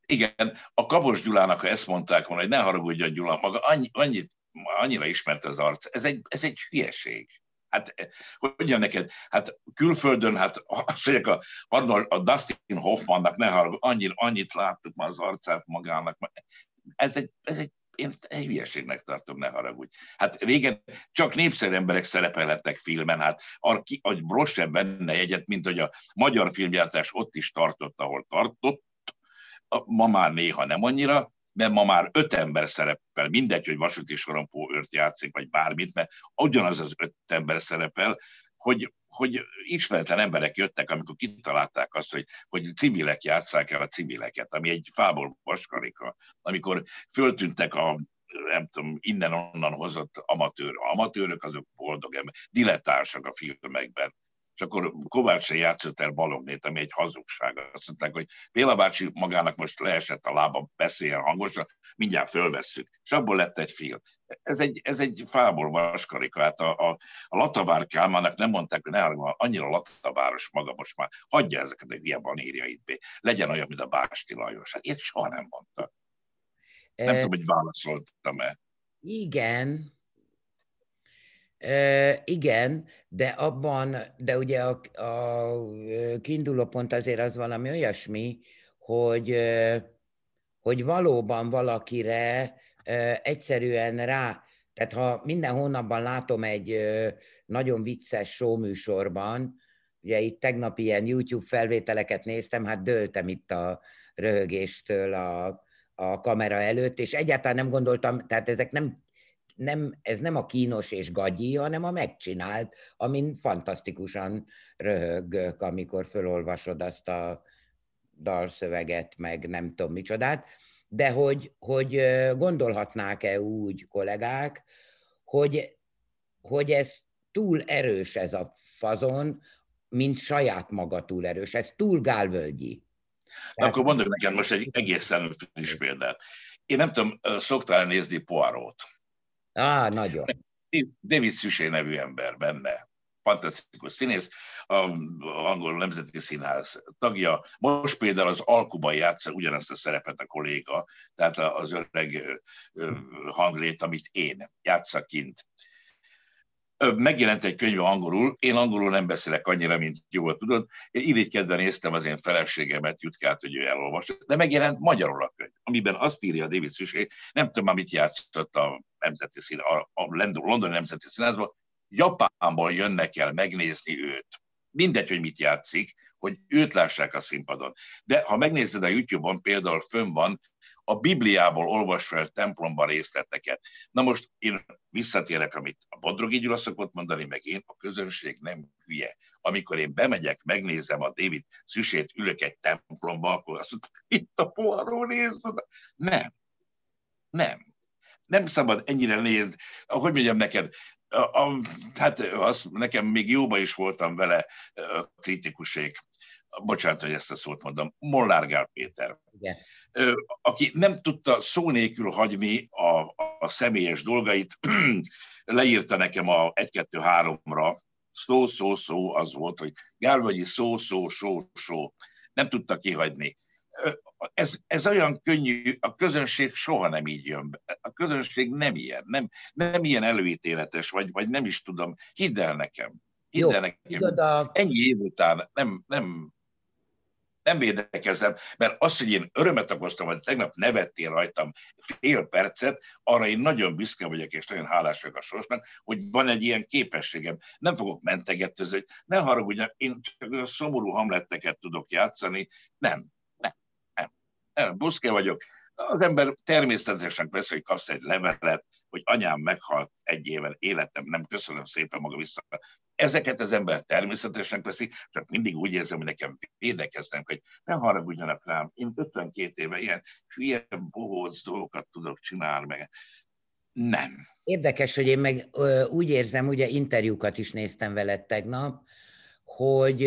Igen, a Kapos Gyulának, ha ezt mondták volna, hogy ne haragudjon Gyula, maga annyira ismert az arc, ez egy hülyeség. Hát, hogy mondjam neked, hát külföldön, hát azt mondják, a Dustin Hoffmannak ne haragudjon, annyit láttuk már az arcát magának. Én ezt egy hülyeségnek tartom, ne haragudj. Hát régen csak népszerű emberek szerepelhettek filmen, hát a Bross sem benne egyet, mint hogy a magyar filmgyártás ott is tartott, ahol tartott, ma már néha nem annyira, mert ma már 5 ember szerepel, mindegy, hogy vasúti sorompó őrt játszik, vagy bármit, mert ugyanaz az 5 ember szerepel, hogy ismeretlen emberek jöttek, amikor kitalálták azt, hogy civilek játsszák el a civileket, ami egy fából vaskarika, amikor föltűntek nem tudom, innen-onnan hozott amatőrök, azok boldog ember, dilettánsak a filmekben. És akkor Kovács se játszott el Balognét, ami egy hazugság. Azt mondták, hogy Béla bácsi magának most leesett a lába, beszéljen hangosan, mindjárt fölvesszük. És abból lett egy film. Ez egy fából vaskarika. Hát a Latabár Kálmának nem mondták, hogy annyira latabáros maga most már, hagyja ezeket a hülye banírjait be. Legyen olyan, mint a Básti Lajos. Hát ilyet soha nem mondta. Nem tudom, hogy válaszoltam-e. Igen. Igen, de ugye a kiinduló pont azért az valami olyasmi, hogy valóban valakire egyszerűen tehát ha minden hónapban látom egy nagyon vicces showműsorban, ugye itt tegnap ilyen YouTube felvételeket néztem, hát dőltem itt a röhögéstől a kamera előtt, és egyáltalán nem gondoltam, tehát ezek ez nem a kínos és gagyi, hanem a megcsinált, amin fantasztikusan röhögök, amikor fölolvasod azt a dalszöveget, meg nem tudom micsodát, de hogy gondolhatnák-e úgy kollégák, hogy ez túl erős ez a fazon, mint saját maga túl erős, ez túl gálvölgyi. Akkor mondok nekem most egy egészen friss példát. Én nem tudom, szoktál nézni Poirot? Nagyon. David Suchet nevű ember benne. Fantasztikus színész, az angol nemzeti színház tagja. Most például az Alkuban játsza ugyanazt a szerepet a kolléga, tehát az öreg hanglét, amit én játsszak kint. Megjelent egy könyv angolul, én angolul nem beszélek annyira, mint jól tudod. Én irigykedve néztem az én feleségemet, Jutkát, hogy ő elolvassa, de megjelent magyarul a könyv, amiben azt írja David Suchet, nem tudom már mit játszott a Nemzeti a Londoni Nemzeti Színházban, Japánból jönnek el megnézni őt. Mindegy, hogy mit játszik, hogy őt lássák a színpadon. De ha megnézed a YouTube-on, például fönn van a Bibliából olvas fel templomban részleteket. Na most én visszatérek, amit a Bodrogi Gyula szokott mondani, meg én, a közönség nem hülye. Amikor én bemegyek, megnézem a David Suchet, ülök egy templomba, akkor azt mondta, itt a Poirot nézd. Nem szabad ennyire nézni. Hogy mondjam neked, hát nekem még jóba is voltam vele kritikusék. Bocsánat, hogy ezt a szót mondom. Molnár Gál Péter. Igen. Aki nem tudta szó nélkül hagyni a személyes dolgait, leírta nekem a 1-2-3-ra, szó az volt, hogy Gálvölgyi szó. Nem tudta kihagyni. Ez olyan könnyű, a közönség soha nem így jön be. A közönség nem ilyen, nem ilyen előítéletes, vagy nem is tudom. Hidd el nekem. Ennyi év után nem védekezem, mert az, hogy én örömet okoztam, hogy tegnap nevettél rajtam fél percet, arra én nagyon büszke vagyok, és nagyon hálás vagyok a sorsnak, hogy van egy ilyen képességem. Nem fogok mentegetőzni, hogy ne haragudj, én csak szomorú hamletteket tudok játszani. Nem. Buszke vagyok. Az ember természetesen vesz, hogy kapsz egy levelet, hogy anyám meghalt 1 éven, életem, nem, köszönöm szépen, maga vissza. Ezeket az ember természetesen veszi, csak mindig úgy érzem, hogy nekem védekeznem, hogy ne haragudjanak rám, én 52 éve ilyen hülye, bohóc dolgokat tudok csinálni, meg nem. Érdekes, hogy én meg úgy érzem, ugye interjúkat is néztem veled tegnap, hogy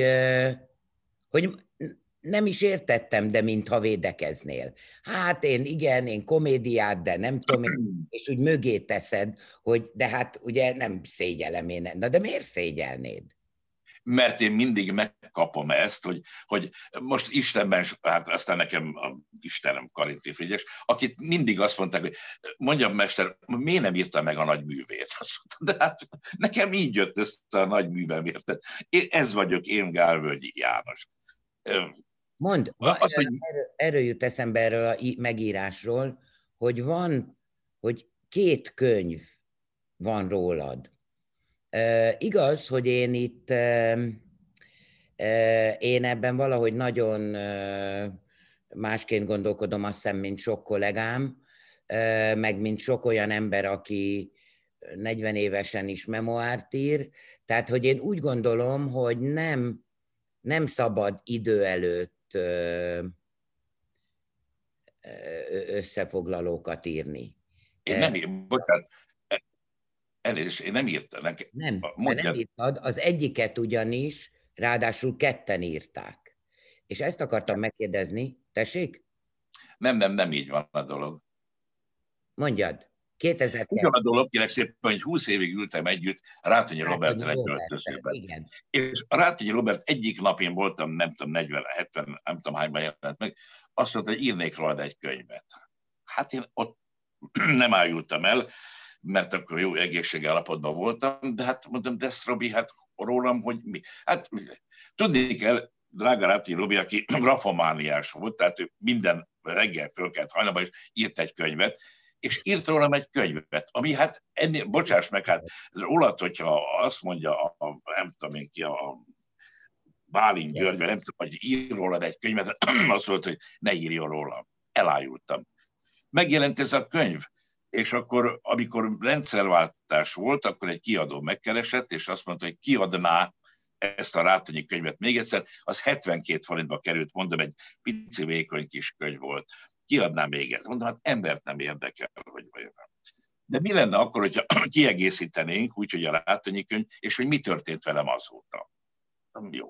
nem is értettem, de mintha védekeznél. Hát én komédiát, de nem tudom, és úgy mögé teszed, hogy de hát ugye nem szégyellem én. Na de miért szégyelnéd? mert én mindig megkapom ezt, hogy most Istenben, hát aztán nekem a Istenem Karinti Frigyes, akit mindig azt mondták, hogy mondjam, mester, miért nem írta meg a nagy művét? Azt mondta, de hát nekem így jött össze a nagy művem, érted? Ez vagyok én, Gálvölgyi János. Mondd, Azt, hogy... erről jut eszembe erről a megírásról, hogy hogy 2 könyv van rólad. Igaz, hogy én itt, én ebben valahogy nagyon másként gondolkodom, azt hiszem, mint sok kollégám, meg mint sok olyan ember, aki 40 évesen is memoárt ír. Tehát, hogy én úgy gondolom, hogy nem szabad idő előtt összefoglalókat írni. Én nem írtam, bocsánat, elnézést, én nem írtam. Nem, te nem írtad, az egyiket ugyanis, ráadásul 2-en írták. És ezt akartam megkérdezni, tessék? Nem így van a dolog. Mondjad, 2002. Úgy van a dolog, kérlek szépen, hogy 20 évig ültem együtt Rátonyi Roberttel egy költözőben. És a Rátonyi Robert egyik napén voltam, nem tudom, 40, 70, nem tudom hányban jelent meg, azt mondta, hogy írnék rólad egy könyvet. Hát én ott nem ájultam el, mert akkor jó egészségi állapotban voltam, de hát mondtam, de Robi, hát rólam, hogy mi? Hát tudni kell, drága Rátonyi Robi, aki grafomániás volt, tehát ő minden reggel fölkelt hajnalban, és írt egy könyvet, és írt rólam egy könyvet, ami hát ennél, bocsáss meg, hát rólad, hogyha azt mondja, nem tudom én ki, a Bálint György, nem tudom, hogy ír rólad egy könyvet, azt mondta, hogy ne írjon rólam. Elájultam. Megjelent ez a könyv, és akkor, amikor rendszerváltás volt, akkor egy kiadó megkeresett, és azt mondta, hogy kiadná ezt a Rátonyi könyvet még egyszer, az 72 forintba került, mondom, egy pici vékony kis könyv volt. Kiadnám még ezt. Mondom, hát embert nem érdekel, hogy vajon. De mi lenne akkor, hogyha kiegészítenénk, úgyhogy a Rátonyi könyv, és hogy mi történt velem azóta? Jó.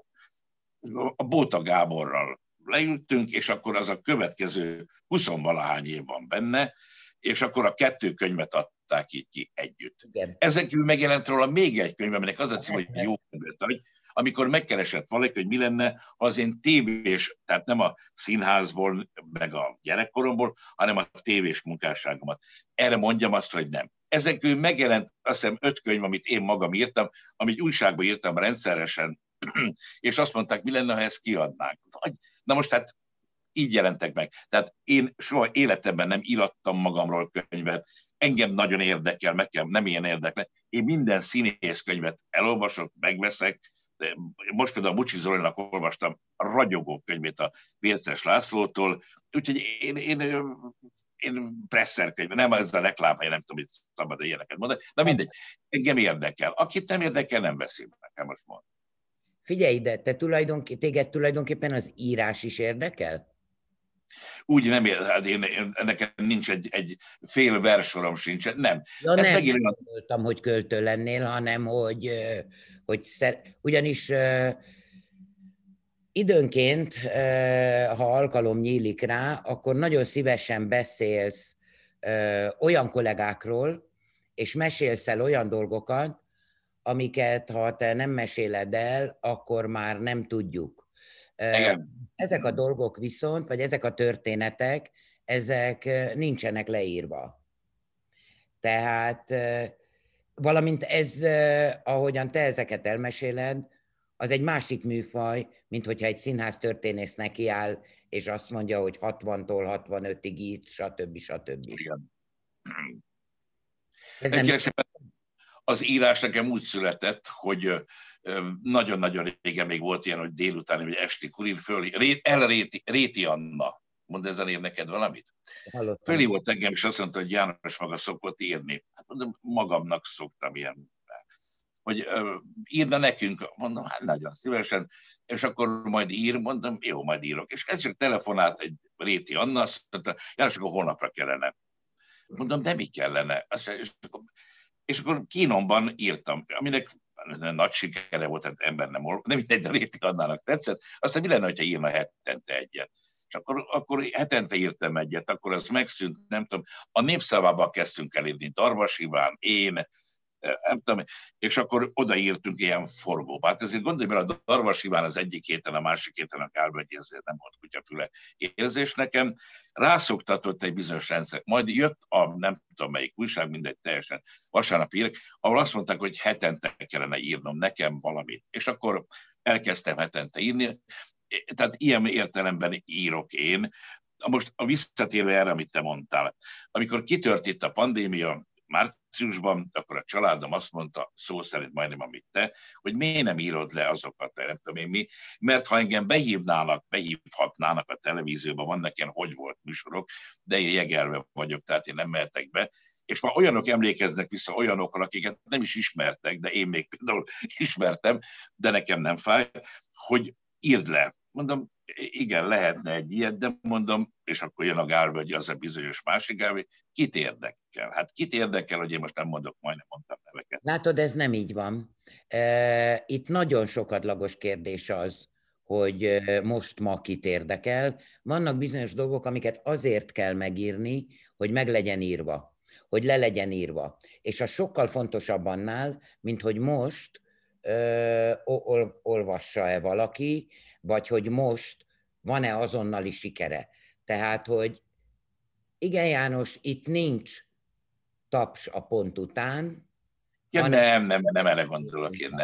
A Bóta Gáborral leültünk, és akkor az a következő 20-valahány év van benne, és akkor a 2 könyvet adták így ki együtt. Igen. Ezen kívül megjelent róla még egy könyv, aminek az a cím, hogy Jó könyvet, amikor megkeresett valaki, hogy mi lenne, ha az én tévés, tehát nem a színházból, meg a gyerekkoromból, hanem a tévés munkásságomat. Erre mondjam azt, hogy nem. Ezen kívül megjelent azt hiszem 5 könyv, amit én magam írtam, amit újságban írtam rendszeresen, és azt mondták, mi lenne, ha ezt kiadnánk. Na most hát így jelentek meg. Tehát én soha életemben nem írattam magamról könyvet, engem nagyon érdekel, nem ilyen érdekel. Én minden színész könyvet elolvasok, megveszek. De most például a Mucsi Zolinak olvastam a ragyogó könyvét a Vérces Lászlótól, úgyhogy én presszer könyv, nem ez a reklámhely, nem tudom, hogy szabad ilyeneket mondani, de mindegy, engem érdekel. Akit nem érdekel, nem veszi nekem, most mondom. Figyelj ide, téged tulajdonképpen az írás is érdekel? Úgy nem nekem nincs egy fél versorom sincs, nem. Ja, nem gondoltam, hogy költő lennél, hanem hogy ugyanis időnként, ha alkalom nyílik rá, akkor nagyon szívesen beszélsz olyan kollégákról, és mesélsz el olyan dolgokat, amiket, ha te nem meséled el, akkor már nem tudjuk. Igen. Ezek a dolgok viszont, vagy ezek a történetek, ezek nincsenek leírva. Tehát, valamint ez, ahogyan te ezeket elmeséled, az egy másik műfaj, mint hogyha egy színháztörténész nekiáll, és azt mondja, hogy 60-tól 65-ig írt, stb. Igen. Az írás nekem úgy született, hogy nagyon-nagyon régen még volt ilyen, hogy délutáni vagy esti kurin Réti Anna. Mondd ezen ér neked valamit? Fölhívott engem, és azt mondta, hogy János maga szokott írni. Hát mondom, magamnak szoktam ilyen. Hogy írna nekünk, mondom, hát nagyon szívesen, és akkor majd ír, mondom, jó, majd írok. És ez csak telefonált egy Réti Anna, azt mondta, János, akkor holnapra kellene. Mondom, de mi kellene? És akkor kínomban írtam, aminek nagy sikere volt, tehát ember nem mindegy, de Réti Annának tetszett. Aztán mi lenne, hogyha írna hetente egyet? És akkor hetente írtam egyet, akkor az megszűnt, nem tudom. A Népszavában kezdtünk el írni, Darvas Iván, én, nem tudom, és akkor odaírtunk ilyen forgóba. Hát ezért gondolj bele, a Darvas Iván az egyik héten, a másik héten a Gálvölgyi, ezért nem volt kutyafüle érzés nekem. Rászoktatott egy bizonyos rendszer. Majd jött a nem tudom melyik újság, mindegy, teljesen vasárnapi hírek, ahol azt mondták, hogy hetente kellene írnom nekem valamit. És akkor elkezdtem hetente írni. Tehát ilyen értelemben írok én. Most a visszatérve erre, amit te mondtál. Amikor kitört itt a pandémia, márciusban, akkor a családom azt mondta, szó szerint majdnem, amit te, hogy miért nem írod le azokat, nem tudom én mi, mert ha engem behívhatnának a televízióba, vannak ilyen hogy volt műsorok, de én jegelve vagyok, tehát én nem mehetek be, és már olyanok emlékeznek vissza olyanokra, akiket nem is ismertek, de én még például ismertem, de nekem nem fáj, hogy írd le. Mondom, igen, lehetne egy ilyet, de mondom, és akkor jön a Gálvölgy, az a bizonyos másik Gálvölgy, kit érdekel? Hát kit érdekel, hogy én most nem majdnem mondtam neveket. Látod, ez nem így van. Itt nagyon sokadlagos kérdés az, hogy most ma kit érdekel. Vannak bizonyos dolgok, amiket azért kell megírni, hogy meg legyen írva, hogy le legyen írva. És az sokkal fontosabb annál, mint hogy most olvassa-e valaki, vagy hogy most van-e azonnali sikere. Tehát, hogy igen, János, itt nincs taps a pont után. Ja, nem erre gondolok én,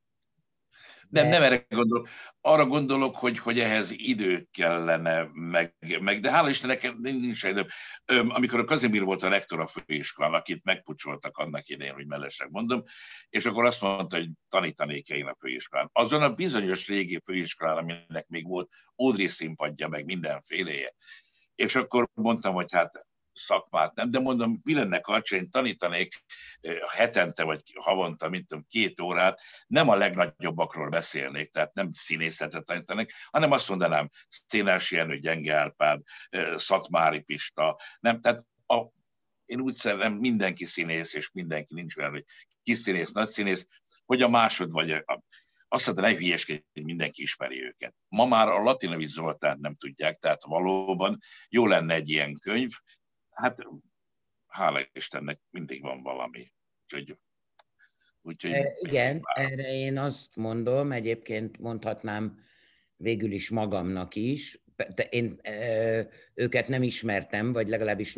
nem erre gondolok. Arra gondolok, hogy ehhez idő kellene, meg de hála Istennek nincs idő. Amikor a Kazimír volt a rektor a főiskolán, akit megpucsoltak annak idején, hogy mellesleg mondom, és akkor azt mondta, hogy tanítanék én a főiskolán. Azon a bizonyos régi főiskolán, aminek még volt Ódri színpadja, meg mindenféleje. És akkor mondtam, hogy hát szakmát nem, de mondom, mi lenne Karcsa, én tanítanék hetente vagy havonta, mint tudom, 2 órát, nem a legnagyobbakról beszélnék, tehát nem színészetet tanítanék, hanem azt mondanám, Szénási Jenő, Gyenge Árpád, Szatmári Pista, nem, tehát én úgy szerintem mindenki színész, és mindenki nincs olyan, hogy kis színész, nagy színész, hogy a másod vagy azt mondta, ne hülyeskedj, mindenki ismeri őket. Ma már a Latinovics Zoltánt nem tudják, tehát valóban jó lenne egy ilyen könyv. Hát hála Istennek mindig van valami. Úgyhogy igen, erre én azt mondom, egyébként mondhatnám végül is magamnak is. Én őket nem ismertem, vagy legalábbis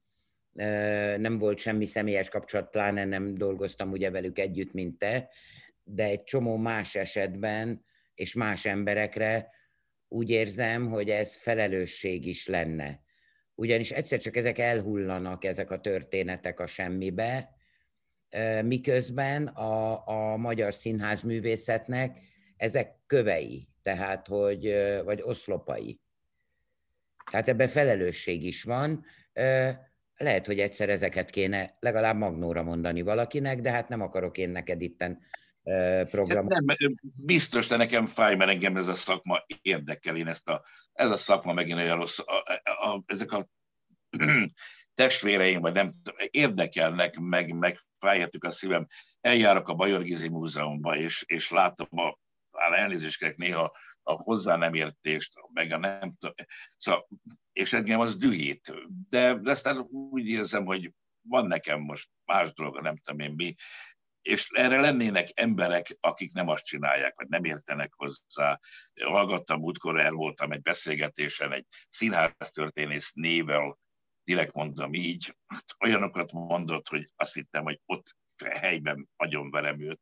nem volt semmi személyes kapcsolat, pláne nem dolgoztam ugye velük együtt, mint te, de egy csomó más esetben és más emberekre úgy érzem, hogy ez felelősség is lenne. Ugyanis egyszer csak ezek elhullanak, ezek a történetek a semmibe, miközben a magyar színházművészetnek ezek kövei, tehát vagy oszlopai. Tehát ebben felelősség is van. Lehet, hogy egyszer ezeket kéne legalább magnóra mondani valakinek, de hát nem akarok én neked itten programot. Nem, biztos, de nekem fáj, mert engem ez a szakma érdekel. Én ez a szakma megint olyan rossz. Ezek a testvéreim, vagy nem érdekelnek, meg fájértük a szívem. Eljárok a Bajor Gizi Múzeumban, és látom elnézést kérek néha a hozzá nem értést, meg a nem tudom. Szóval, és engem az dühít. De aztán úgy érzem, hogy van nekem most más dolog, nem tudom én mi, és erre lennének emberek, akik nem azt csinálják, vagy nem értenek hozzá. Hallgattam, múltkor el voltam egy beszélgetésen egy színháztörténész nével, direkt mondom így, olyanokat mondott, hogy azt hittem, hogy ott helyben agyonverem őt.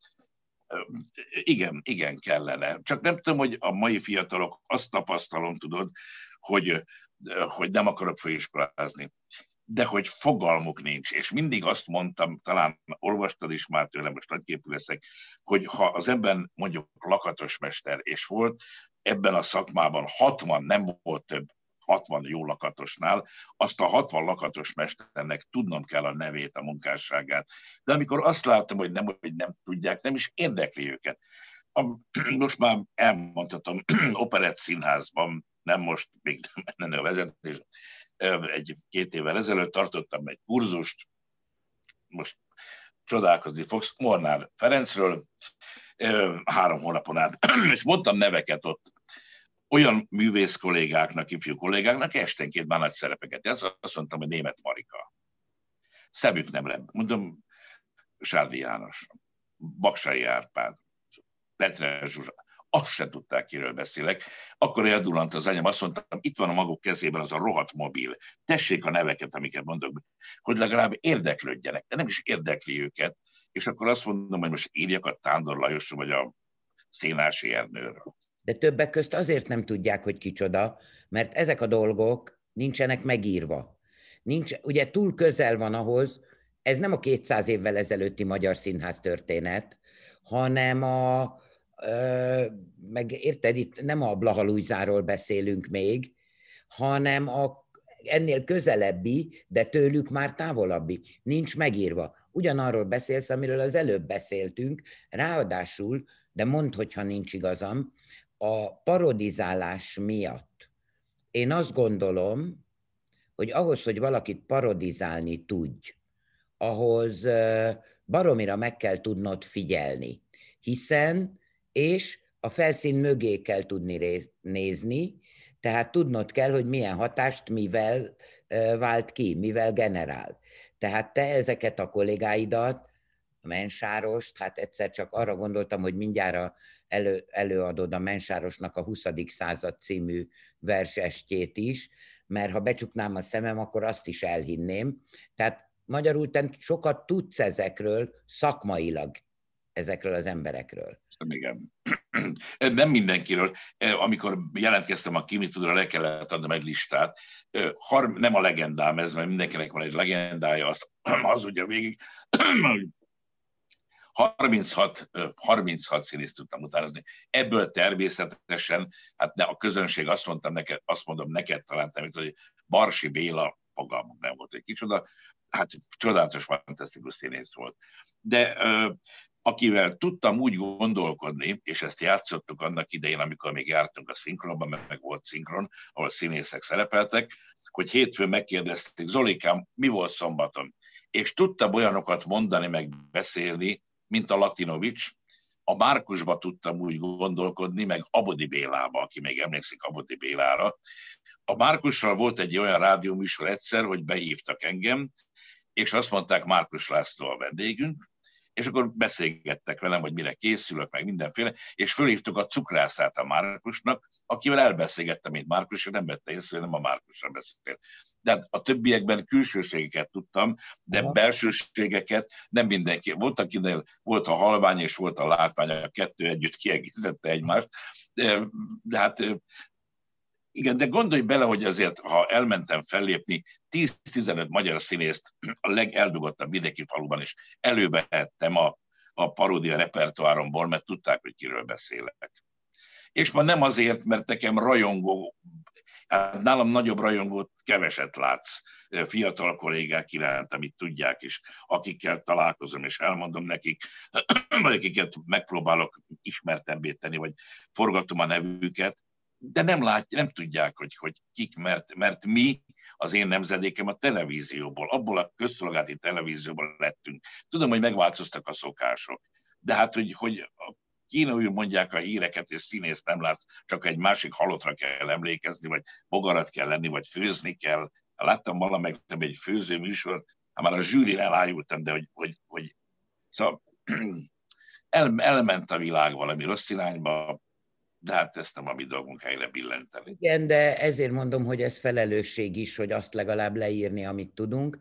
Igen, kellene. Csak nem tudom, hogy a mai fiatalok azt tapasztalom, tudod, hogy nem akarok főiskolázni, de hogy fogalmuk nincs. És mindig azt mondtam, talán olvastad is már tőlem, most nagyképű leszek, hogy ha az ember mondjuk lakatosmester, és volt ebben a szakmában 60, nem volt több, 60 jó lakatosnál, azt a 60 lakatosmesternek tudnom kell a nevét, a munkásságát. De amikor azt láttam, hogy nem tudják, nem is érdekli őket. Most már elmondhatom, Operett Színházban, nem most, még nem a vezetés, 1-2 évvel ezelőtt tartottam egy kurzust, most csodálkozni fogsz, Molnár Ferencről, 3 hónapon át, és mondtam neveket ott, olyan művész kollégáknak, ifjú kollégáknak, esténként már nagy szerepeket. Azt mondtam, hogy Németh Marika. Szemük nem rebb. Mondom, Sárdi János, Baksay Árpád, Petre Zsuzsa, azt se tudták, kiről beszélek. Akkor eldulant az anyám, azt mondtam, itt van a maguk kezében az a rohadt mobil. Tessék a neveket, amiket mondok, hogy legalább érdeklődjenek, de nem is érdekli őket. És akkor azt mondom, hogy most írjak a Tándor Lajosról, vagy a Szénási Ernőről. De többek közt azért nem tudják, hogy kicsoda, mert ezek a dolgok nincsenek megírva. Ugye túl közel van ahhoz, ez nem a 200 évvel ezelőtti magyar színház történet, hanem meg érted, itt nem a Blaha Lujzáról beszélünk még, hanem ennél közelebbi, de tőlük már távolabbi. Nincs megírva. Ugyanarról beszélsz, amiről az előbb beszéltünk, ráadásul, de mondd, hogyha nincs igazam, a parodizálás miatt. Én azt gondolom, hogy ahhoz, hogy valakit parodizálni tudj, ahhoz baromira meg kell tudnod figyelni, és a felszín mögé kell tudni nézni, tehát tudnod kell, hogy milyen hatást mivel vált ki, mivel generál. Tehát te ezeket a kollégáidat, a Mensárost, hát egyszer csak arra gondoltam, hogy mindjárt előadod a Mensárosnak a 20. század című versestjét is, mert ha becsuknám a szemem, akkor azt is elhinném. Tehát magyarul te sokat tudsz ezekről szakmailag, ezekről az emberekről. Igen. Nem mindenkiről. Amikor jelentkeztem a Kimi Tudóra, le kellett adnom egy listát. Nem a legendám ez, mert mindenkinek van egy legendája, az ugye végig 36 színészt tudtam utánozni. Ebből természetesen, hát a közönség azt mondom neked talán, hogy Barsi Béla, fogalmam nem volt, egy kicsoda, hát csodálatos, fantasztikus színész volt. De akivel tudtam úgy gondolkodni, és ezt játszottuk annak idején, amikor még jártunk a szinkronban, meg volt szinkron, ahol színészek szerepeltek, hogy hétfőn megkérdezték, Zolikám, mi volt szombaton? És tudtam olyanokat mondani, meg beszélni, mint a Latinovics. A Márkusba tudtam úgy gondolkodni, meg Abodi Bélába, aki még emlékszik Abodi Bélára. A Márkussal volt egy olyan rádióműsor egyszer, hogy behívtak engem, és azt mondták, Márkus László a vendégünk, és akkor beszélgettek velem, hogy mire készülök, meg mindenféle, és fölhívtuk a cukrászát a Márkusnak, akivel elbeszélgettem, mint Márkus, és nem vette észre, nem a Márkusra beszélt. De hát a többiekben külsőségeket tudtam, de belsőségeket nem mindenki. Volt, akinél volt a halvány és volt a látvány, a kettő együtt kiegészítette egymást. De hát igen, de gondolj bele, hogy azért, ha elmentem fellépni, 10-15 magyar színészt a legeldugottabb vidéki faluban is elővehettem a paródia repertoáromból, mert tudták, hogy kiről beszélek. És ma nem azért, mert nekem rajongó, hát nálam nagyobb rajongót keveset látsz fiatal kollégák iránt, amit tudják is, akikkel találkozom, és elmondom nekik, vagy akiket megpróbálok ismertebbé tenni, vagy forgatom a nevüket, de nem tudják, hogy kik, mert mi, az én nemzedékem a televízióból, abból a közszolgálati televízióból lettünk. Tudom, hogy megváltoztak a szokások, de hát, hogy kínaiul mondják a híreket, és színészt nem látsz, csak egy másik halottra kell emlékezni, vagy bogarat kell lenni, vagy főzni kell. Láttam valamelyik egy főzőműsor, már a zsűrin elájultam, de hogy szóval elment a világ valami rossz irányba, de hát ezt nem a mi dolgunk helyre billenteni. Igen, de ezért mondom, hogy ez felelősség is, hogy azt legalább leírni, amit tudunk.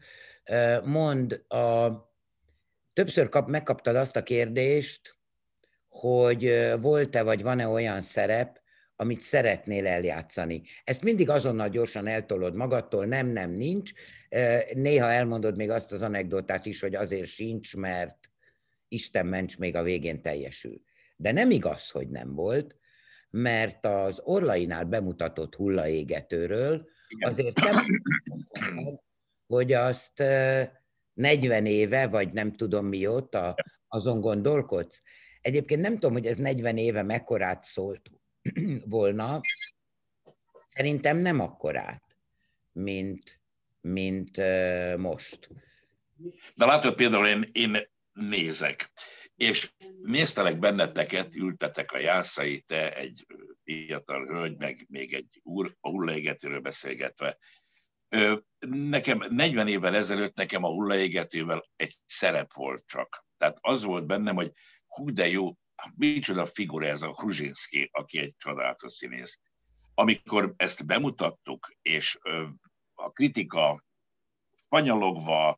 Többször megkaptad azt a kérdést, hogy volt-e vagy van-e olyan szerep, amit szeretnél eljátszani. Ezt mindig azonnal gyorsan eltolod magadtól, nem, nincs. Néha elmondod még azt az anekdotát is, hogy azért sincs, mert Isten ments, még a végén teljesül. De nem igaz, hogy nem volt, mert az Orlainál bemutatott Hullaégetőről azért nem hogy azt 40 éve, vagy nem tudom mióta azon gondolkodsz. Egyébként nem tudom, hogy ez 40 éve mekkorát szólt volna. Szerintem nem akkorát, mint most. De látod, például én nézek, és néztelek benneteket, ültetek a Jászai, te egy fiatal hölgy, meg még egy úr, a Hullaégetőről beszélgetve. Nekem 40 évvel ezelőtt nekem a Hullaégetővel egy szerep volt csak. Tehát az volt bennem, hogy hú, de jó, micsoda figura ez a Hruzsinszky, aki egy csodálatos színész. Amikor ezt bemutattuk, és a kritika fanyalogva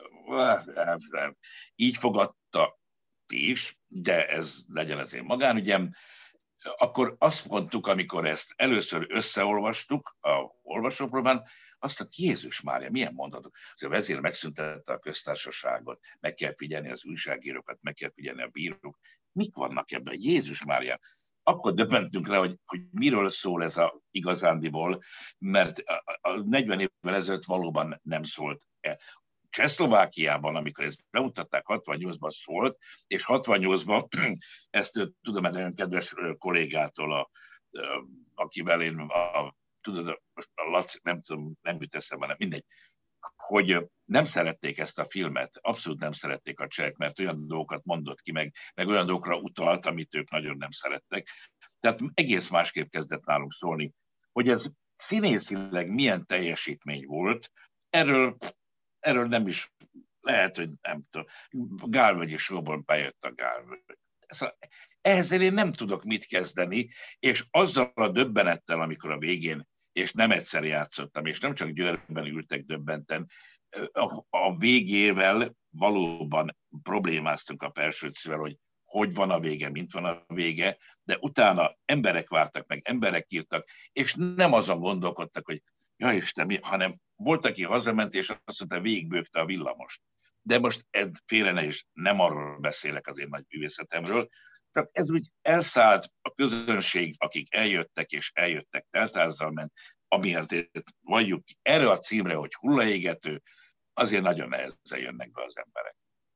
így fogadta is, de ez legyen az én magánügyem, akkor azt mondtuk, amikor ezt először összeolvastuk a olvasópróbán, azt a Jézus Mária, milyen mondatok? A vezér megszüntette a köztársaságot, meg kell figyelni az újságírókat, meg kell figyelni a bírók. Mik vannak ebben? Jézus Mária! Akkor döbbentünk rá, hogy miről szól ez a igazándiból, mert a 40 évvel ezelőtt valóban nem szólt. Csehszlovákiában, amikor ezt bemutatták, 68-ban szólt, és 68-ban ezt tudom egy nagyon kedves kollégától, akivel én tudod, most a Laci, nem tudom, nem jut eszembe, mindegy, hogy nem szerették ezt a filmet, abszolút nem szerették a csehek, mert olyan dolgokat mondott ki, meg olyan dolgokra utalt, amit ők nagyon nem szerettek. Tehát egész másképp kezdett nálunk szólni. Hogy ez színészileg milyen teljesítmény volt, erről nem is lehet, hogy nem tudom. Gálvölgyi showból bejött a Gálvölgy. Ehhez én nem tudok mit kezdeni, és azzal a döbbenettel, amikor a végén, és nem egyszer játszottam, és nem csak Győrben ültek döbbenten, a végével valóban problémáztunk a Pelsőcivel, hogy van a vége, mint van a vége, de utána emberek vártak meg, emberek írtak, és nem azon gondolkodtak, hogy ja Isten, hanem volt, aki hazament, és azt mondta, végigbőgte a villamost. De most ez félre ne is, nem arról beszélek az én nagy művészetemről, csak ez úgy elszállt a közönség, akik eljöttek, és eljöttek teltházzal ment, amiért valljuk erre a címre, hogy hullaégető, azért nagyon nehezen jönnek be az emberek.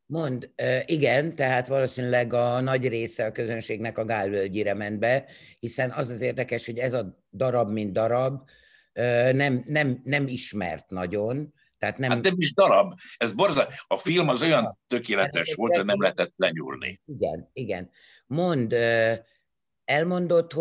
Igen, tehát valószínűleg a nagy része a közönségnek a Gálvölgyire ment be, hiszen az az érdekes, hogy ez a darab, mint darab, nem ismert nagyon. Tehát nem... Hát nem is darab. Ez a film az olyan tökéletes volt, hogy nem lehetett lenyúlni. Igen. Mondd, elmondod,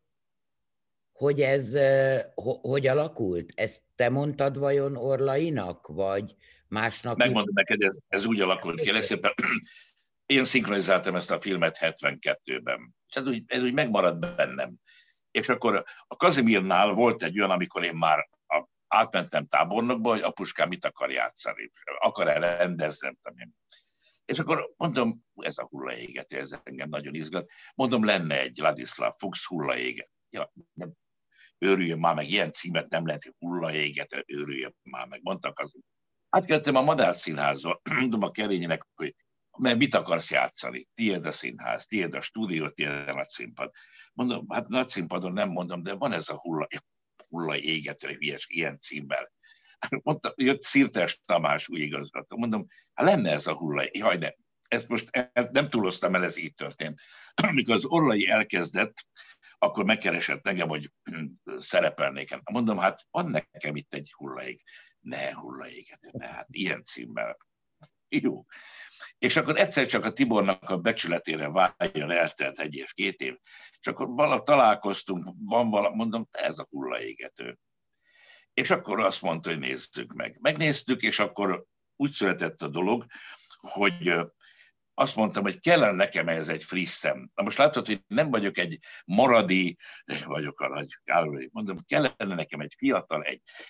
hogy ez hogy alakult? Ezt te mondtad vajon Orlainak, vagy másnak? Megmondom neked, ez úgy alakult ki. Legszépen én szinkronizáltam ezt a filmet 72-ben. Ez úgy megmaradt bennem. És akkor a Kazimirnál volt egy olyan, amikor én már átmentem tábornokba, hogy apuskám mit akar játszani, akar-e rendezni, nem tudom én. És akkor mondom, ez a hullaégető, ez engem nagyon izgat. Mondom, lenne egy Ladislav Fuchs hullaéget. Ja, nem, őrüljön már meg, ilyen címet nem lehet, hogy hullaégető, őrüljön már meg. Mondtak az. Átkerültem a Madách Színházba, mondom a Kerényinek, hogy mert mit akarsz játszani? Tiéd a színház, tiéd a stúdió, tiéd a nagyszínpad. Mondom, hát nagyszínpadon nem mondom, de van ez a hullaégető, ilyen címmel. Mondta, jött Szirtes Tamás új igazgató. Mondom, hát lenne ez a hullai. Jaj, de ezt most nem túloztam el, ez így történt. Amikor az Orlai elkezdett, akkor megkeresett engem, hogy szerepelnék. Mondom, hát van nekem itt egy hullaég. Ne hullaégető, ne, hát ilyen címmel. Jó. És akkor egyszer csak a Tibornak a becsületére váljon, eltelt 1 év, 2 év, és akkor valahogy találkoztunk, mondom, ez a hullaégető. És akkor azt mondta, hogy nézzük meg. Megnéztük, és akkor úgy született a dolog, hogy azt mondtam, hogy kellene nekem ez egy friss szem. Na most látod, hogy nem vagyok egy maradi, vagyok a nagy Gálvölgy, mondom, kellene nekem egy fiatal,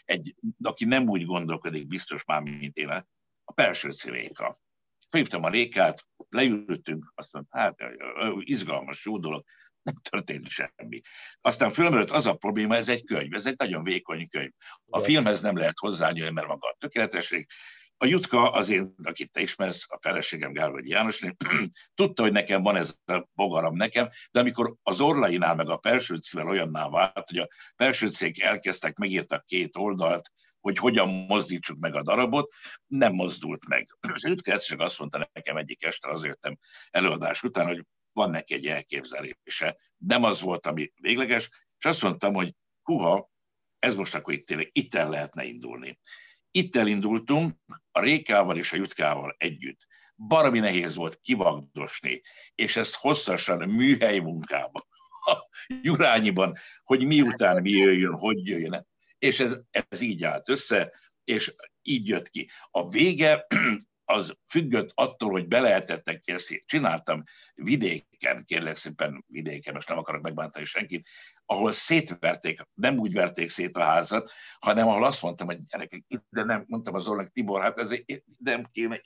aki nem úgy gondolkodik biztos már, mint én, a Pelsőci Réka. Felhívtam a Rékát, leültünk, azt mondta, hát izgalmas, jó dolog, nem történt semmi. Aztán fölmerült az a probléma, ez egy könyv, ez egy nagyon vékony könyv. A filmhez nem lehet hozzányúlni, mert maga a tökéletesség. A Jutka, az én, akit te ismersz, a feleségem Gálvölgyi Jánosné, tudta, hogy nekem van ez a bogaram nekem, de amikor az Orlainál meg a Pelsőcivel olyanná vált, hogy a Pelsőcék elkezdtek, megírtak 2 oldalt, hogy hogyan mozdítsuk meg a darabot, nem mozdult meg. És Jutka ezt csak azt mondta nekem egyik este, azért jöttem előadás után, hogy van neki egy elképzelése. Nem az volt, ami végleges, és azt mondtam, hogy huha, ez most akkor itt el lehetne indulni. Itt elindultunk a Rékával és a Jutkával együtt. Baromi nehéz volt kivagdosni, és ezt hosszasan műhely munkában, a Jurányiban, hogy miután mi jöjjön, hogy jöjjön. És ez így állt össze, és így jött ki. A vége az függött attól, hogy be lehetettek készíteni. Csináltam vidéken, kérlek szépen vidéken, most nem akarok megbántani senkit, ahol szétverték, nem úgy verték szét a házat, hanem ahol azt mondtam, hogy gyerekek, ide nem, mondtam az Ornak, Tibor, hát ez nem kéne,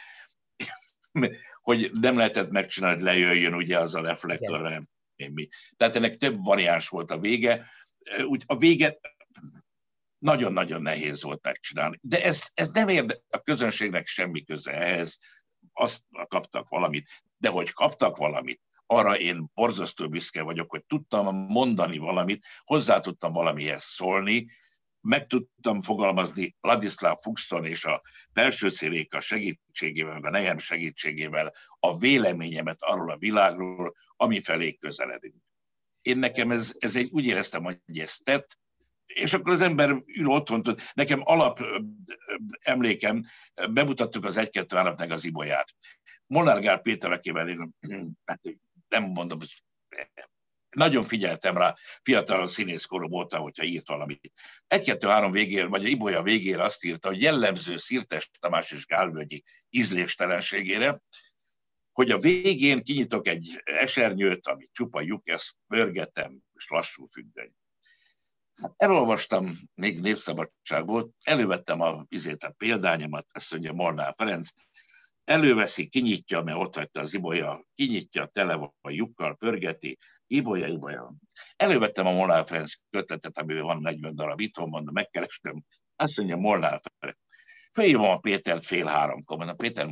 hogy nem lehetett megcsinálni, hogy lejöjjön ugye az a reflektor. Tehát ennek több variáns volt a vége. Úgy a vége nagyon-nagyon nehéz volt megcsinálni. De ez nem érde a közönségnek semmi köze ehhez. Azt kaptak valamit. De hogy kaptak valamit, arra én borzasztó büszke vagyok, hogy tudtam mondani valamit, hozzá tudtam valamihez szólni, meg tudtam fogalmazni Ladislav Fuchson és a Belsőczy Réka segítségével, a nejem segítségével a véleményemet arról a világról, ami felé közeledünk. Én nekem ez egy, úgy éreztem, hogy ez tett, és akkor az ember ül otthon, nekem alap emlékem, bemutattuk az 1-2-3-nek az Ibolyát. Molnár Gál Péter, akivel én nem mondom, nagyon figyeltem rá, fiatal színészkorú voltam, hogyha írt valamit. 1-2-3 végére, vagy a Ibolya végére azt írta, hogy jellemző Szirtes Tamás és Gálvölgyi ízléstelenségére, hogy a végén kinyitok egy esernyőt, ami csupa lyuk, ezt pörgetem, és lassú függöny. Hát elolvastam, még Népszabadság volt, elővettem a példányomat, ezt mondja Molnár Ferenc, előveszi, kinyitja, mert ott hagyta az Ibolya, kinyitja, tele van a lyukkal, pörgeti, Ibolya. Elővettem a Molnár Ferenc kötetet, amiben van 40 darab itthon, mondom, megkerestem, azt mondja Molnár Ferenc. Fölhívom a Pétert 2:30, mondom, Péter,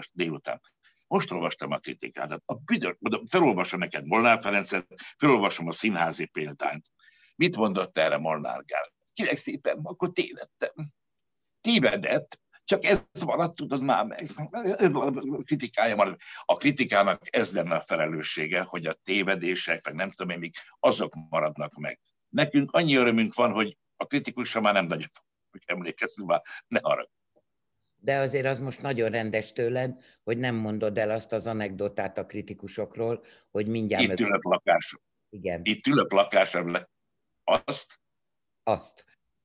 most olvastam a kritikát. Felolvasom neked Molnár Ferencet, felolvasom a színházi példányt. Mit mondott erre Molnár Gál? Kérlek szépen, akkor tévedtem. Tévedett, csak ez maradt, tudod már meg. Kritikája marad. A kritikának ez lenne a felelőssége, hogy a tévedések, meg nem tudom én még, azok maradnak meg. Nekünk annyi örömünk van, hogy a kritikusra már nem nagyon emlékezünk, már ne haragudj. De azért az most nagyon rendes tőled, hogy nem mondod el azt az anekdotát a kritikusokról, hogy mindjárt... Itt ülök lakásom. Igen. Itt ülök lakásom. Azt.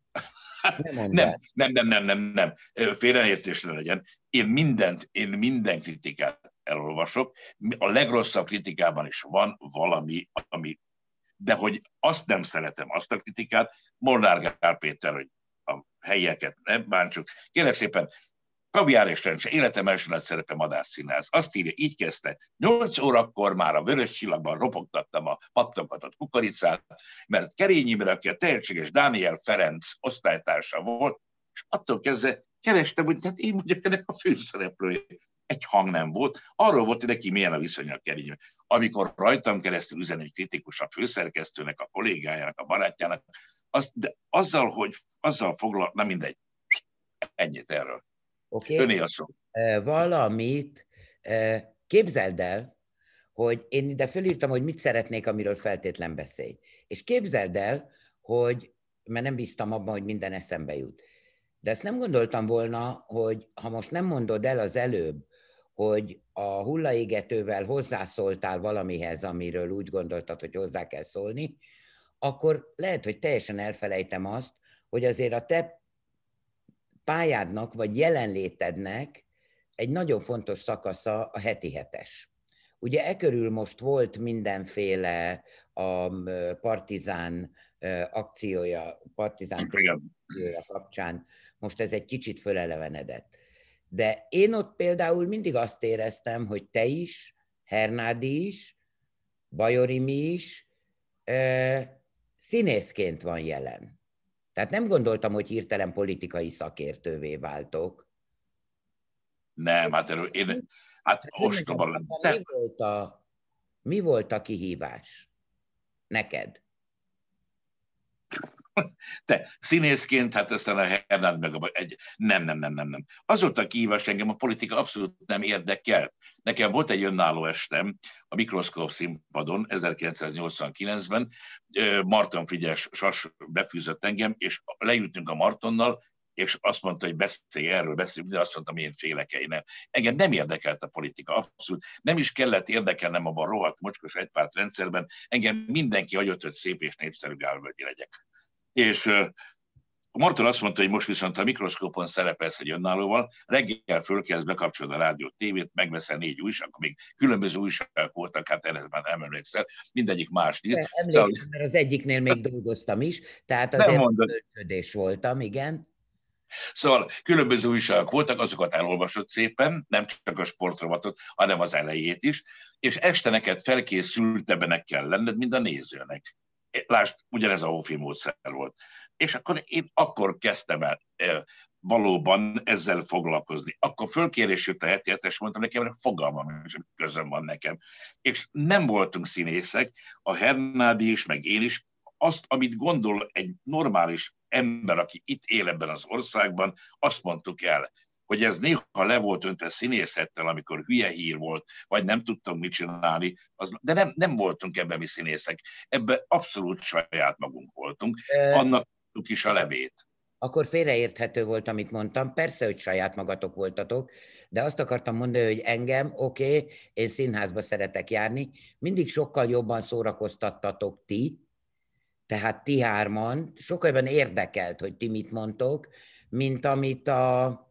Nem. Félreértésre legyen. Én minden kritikát elolvasok. A legrosszabb kritikában is van valami, ami... De hogy azt nem szeretem, azt a kritikát, Molnár Gál Péter, hogy a helyieket nem bántsuk. Kérlek szépen, Kaviár és Lencse, életem első nagy szerepe Madárszínház. Azt írja, így kezdte. 8 órakor már a Vörös Csillagban ropogtattam a pattogatott kukoricát, mert Kerény Imre, aki a tehetséges Dániel Ferenc osztálytársa volt, és attól kezdve kerestem, hogy tehát én vagyok ennek a főszereplője. Egy hang nem volt. Arról volt, hogy neki milyen a viszonya a Kerény. Amikor rajtam keresztül üzen egy kritikus a főszerkesztőnek, a kollégájának, a barátjának, de azzal foglal, nem mindegy. Ennyit erről. Okay. Öné a szó. Valamit képzeld el, hogy én ide fölírtam, hogy mit szeretnék, amiről feltétlen beszélj. És képzeld el, hogy, mert nem bíztam abban, hogy minden eszembe jut. De ezt nem gondoltam volna, hogy ha most nem mondod el az előbb, hogy a hullaégetővel hozzászóltál valamihez, amiről úgy gondoltad, hogy hozzá kell szólni, akkor lehet, hogy teljesen elfelejtem azt, hogy azért a te pályádnak vagy jelenlétednek egy nagyon fontos szakasza a heti hetes. Ugye körül most volt mindenféle a Partizán akciója, Partizán akciója kapcsán, most ez egy kicsit fölelevenedett. De én ott például mindig azt éreztem, hogy te is, Hernádi is, Bajorimi is színészként van jelen. Tehát nem gondoltam, hogy hirtelen politikai szakértővé váltok. Nem, hát erről én... Hát ostoban lenni. Mi volt a kihívás neked? Te színészként, hát aztán a Hernád meg nem. Az volt a kihívás, engem a politika abszolút nem érdekel. Nekem volt egy önálló estem a Mikroszkóp színpadon 1989-ben, Marton Frigyes Sas befűzött engem, és leültünk a Martonnal, és azt mondta, hogy beszélj erről, de azt mondtam, én félek el. Engem nem érdekelt a politika, abszolút. Nem is kellett érdekelnem abban a rohadt mocskos egypárt rendszerben. Engem mindenki hagyott, hogy szép és népszerű Gálvölgyi legyek. És Marton azt mondta, hogy most viszont a mikroszkópon szerepelsz egy önállóval, reggel fölkelsz, bekapcsolod a rádiót, tévét, megveszel 4 újságot, még különböző újságok voltak, hát erre már nem emlékszel, mindegyik más nyílt. Emlékszem, mert az egyiknél még dolgoztam is, tehát Nem azért mondod. töltődés voltam, igen. Szóval különböző újságok voltak, azokat elolvasott szépen, nem csak a sportrovatot, hanem az elejét is, és este neked felkészültebbnek kell lenned, mint a nézőnek. Lásd, ugyanez a Hofi módszer volt. És akkor én akkor kezdtem el valóban ezzel foglalkozni. Akkor fölkérés jött a heti hetes, mondtam nekem, hogy fogalmam is, közöm van nekem. És nem voltunk színészek, a Hernádi is, meg én is, azt, amit gondol egy normális ember, aki itt él ebben az országban, azt mondtuk el, hogy ez néha le volt öntve színészettel, amikor hülye hír volt, vagy nem tudtunk mit csinálni, de nem voltunk ebben mi színészek. Ebben abszolút saját magunk voltunk. Annak tudtuk is a levét. Akkor félreérthető volt, amit mondtam. Persze, hogy saját magatok voltatok, de azt akartam mondani, hogy engem, oké, én színházba szeretek járni, mindig sokkal jobban szórakoztattatok ti, tehát ti hárman, sokkal jobban érdekelt, hogy ti mit mondtok, mint amit a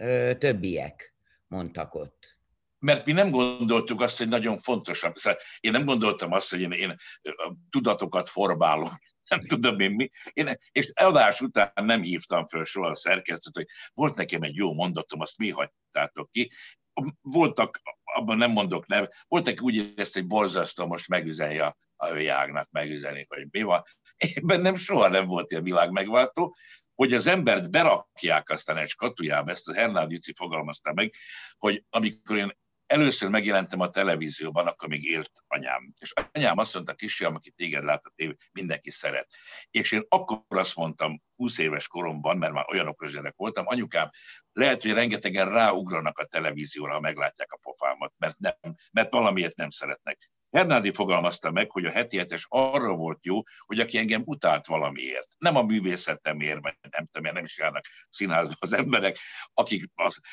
többiek mondtak ott. Mert mi nem gondoltuk azt, hogy nagyon fontosabb. Szóval én nem gondoltam azt, hogy én tudatokat formálom, nem tudom én mi. És adás után nem hívtam föl soha a szerkesztőt, hogy volt nekem egy jó mondatom, azt mi hagytátok ki. Voltak, abban nem mondok nev, voltak úgy érezte, hogy borzasztó most megüzenje a Jágnak, megüzeni, hogy mi van. Én bennem soha nem volt ilyen világ megváltó, hogy az embert berakják aztán egy skatujába, ezt a Hernádi Juci fogalmazta meg, hogy amikor én először megjelentem a televízióban, akkor még élt anyám. És anyám azt mondta, kisfiam, aki téged lát a tévé, mindenki szeret. És én akkor azt mondtam, 20 éves koromban, mert már olyan okos gyerek voltam, anyukám, lehet, hogy rengetegen ráugranak a televízióra, ha meglátják a pofámat, mert valamiért nem szeretnek. Hernádi fogalmazta meg, hogy a heti hetes arra volt jó, hogy aki engem utált valamiért. Nem a művészetemért, vagy nem tudom, nem is járnak színházba az emberek, akik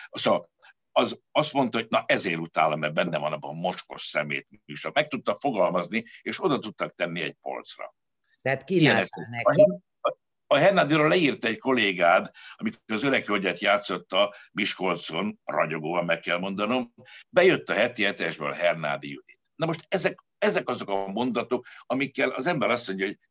azt mondta, hogy na ezért utálom, mert benne van abban a mocskos szemét műsor. Meg tudta fogalmazni, és oda tudtak tenni egy polcra. Tehát kínáltál neki. A Hernádiról leírta egy kollégád, amikor az öreg hölgyet játszotta Miskolcon, ragyogóan meg kell mondanom, bejött a heti hetesből Hernádi Judit. Na most ezek azok a mondatok, amikkel az ember azt mondja, hogy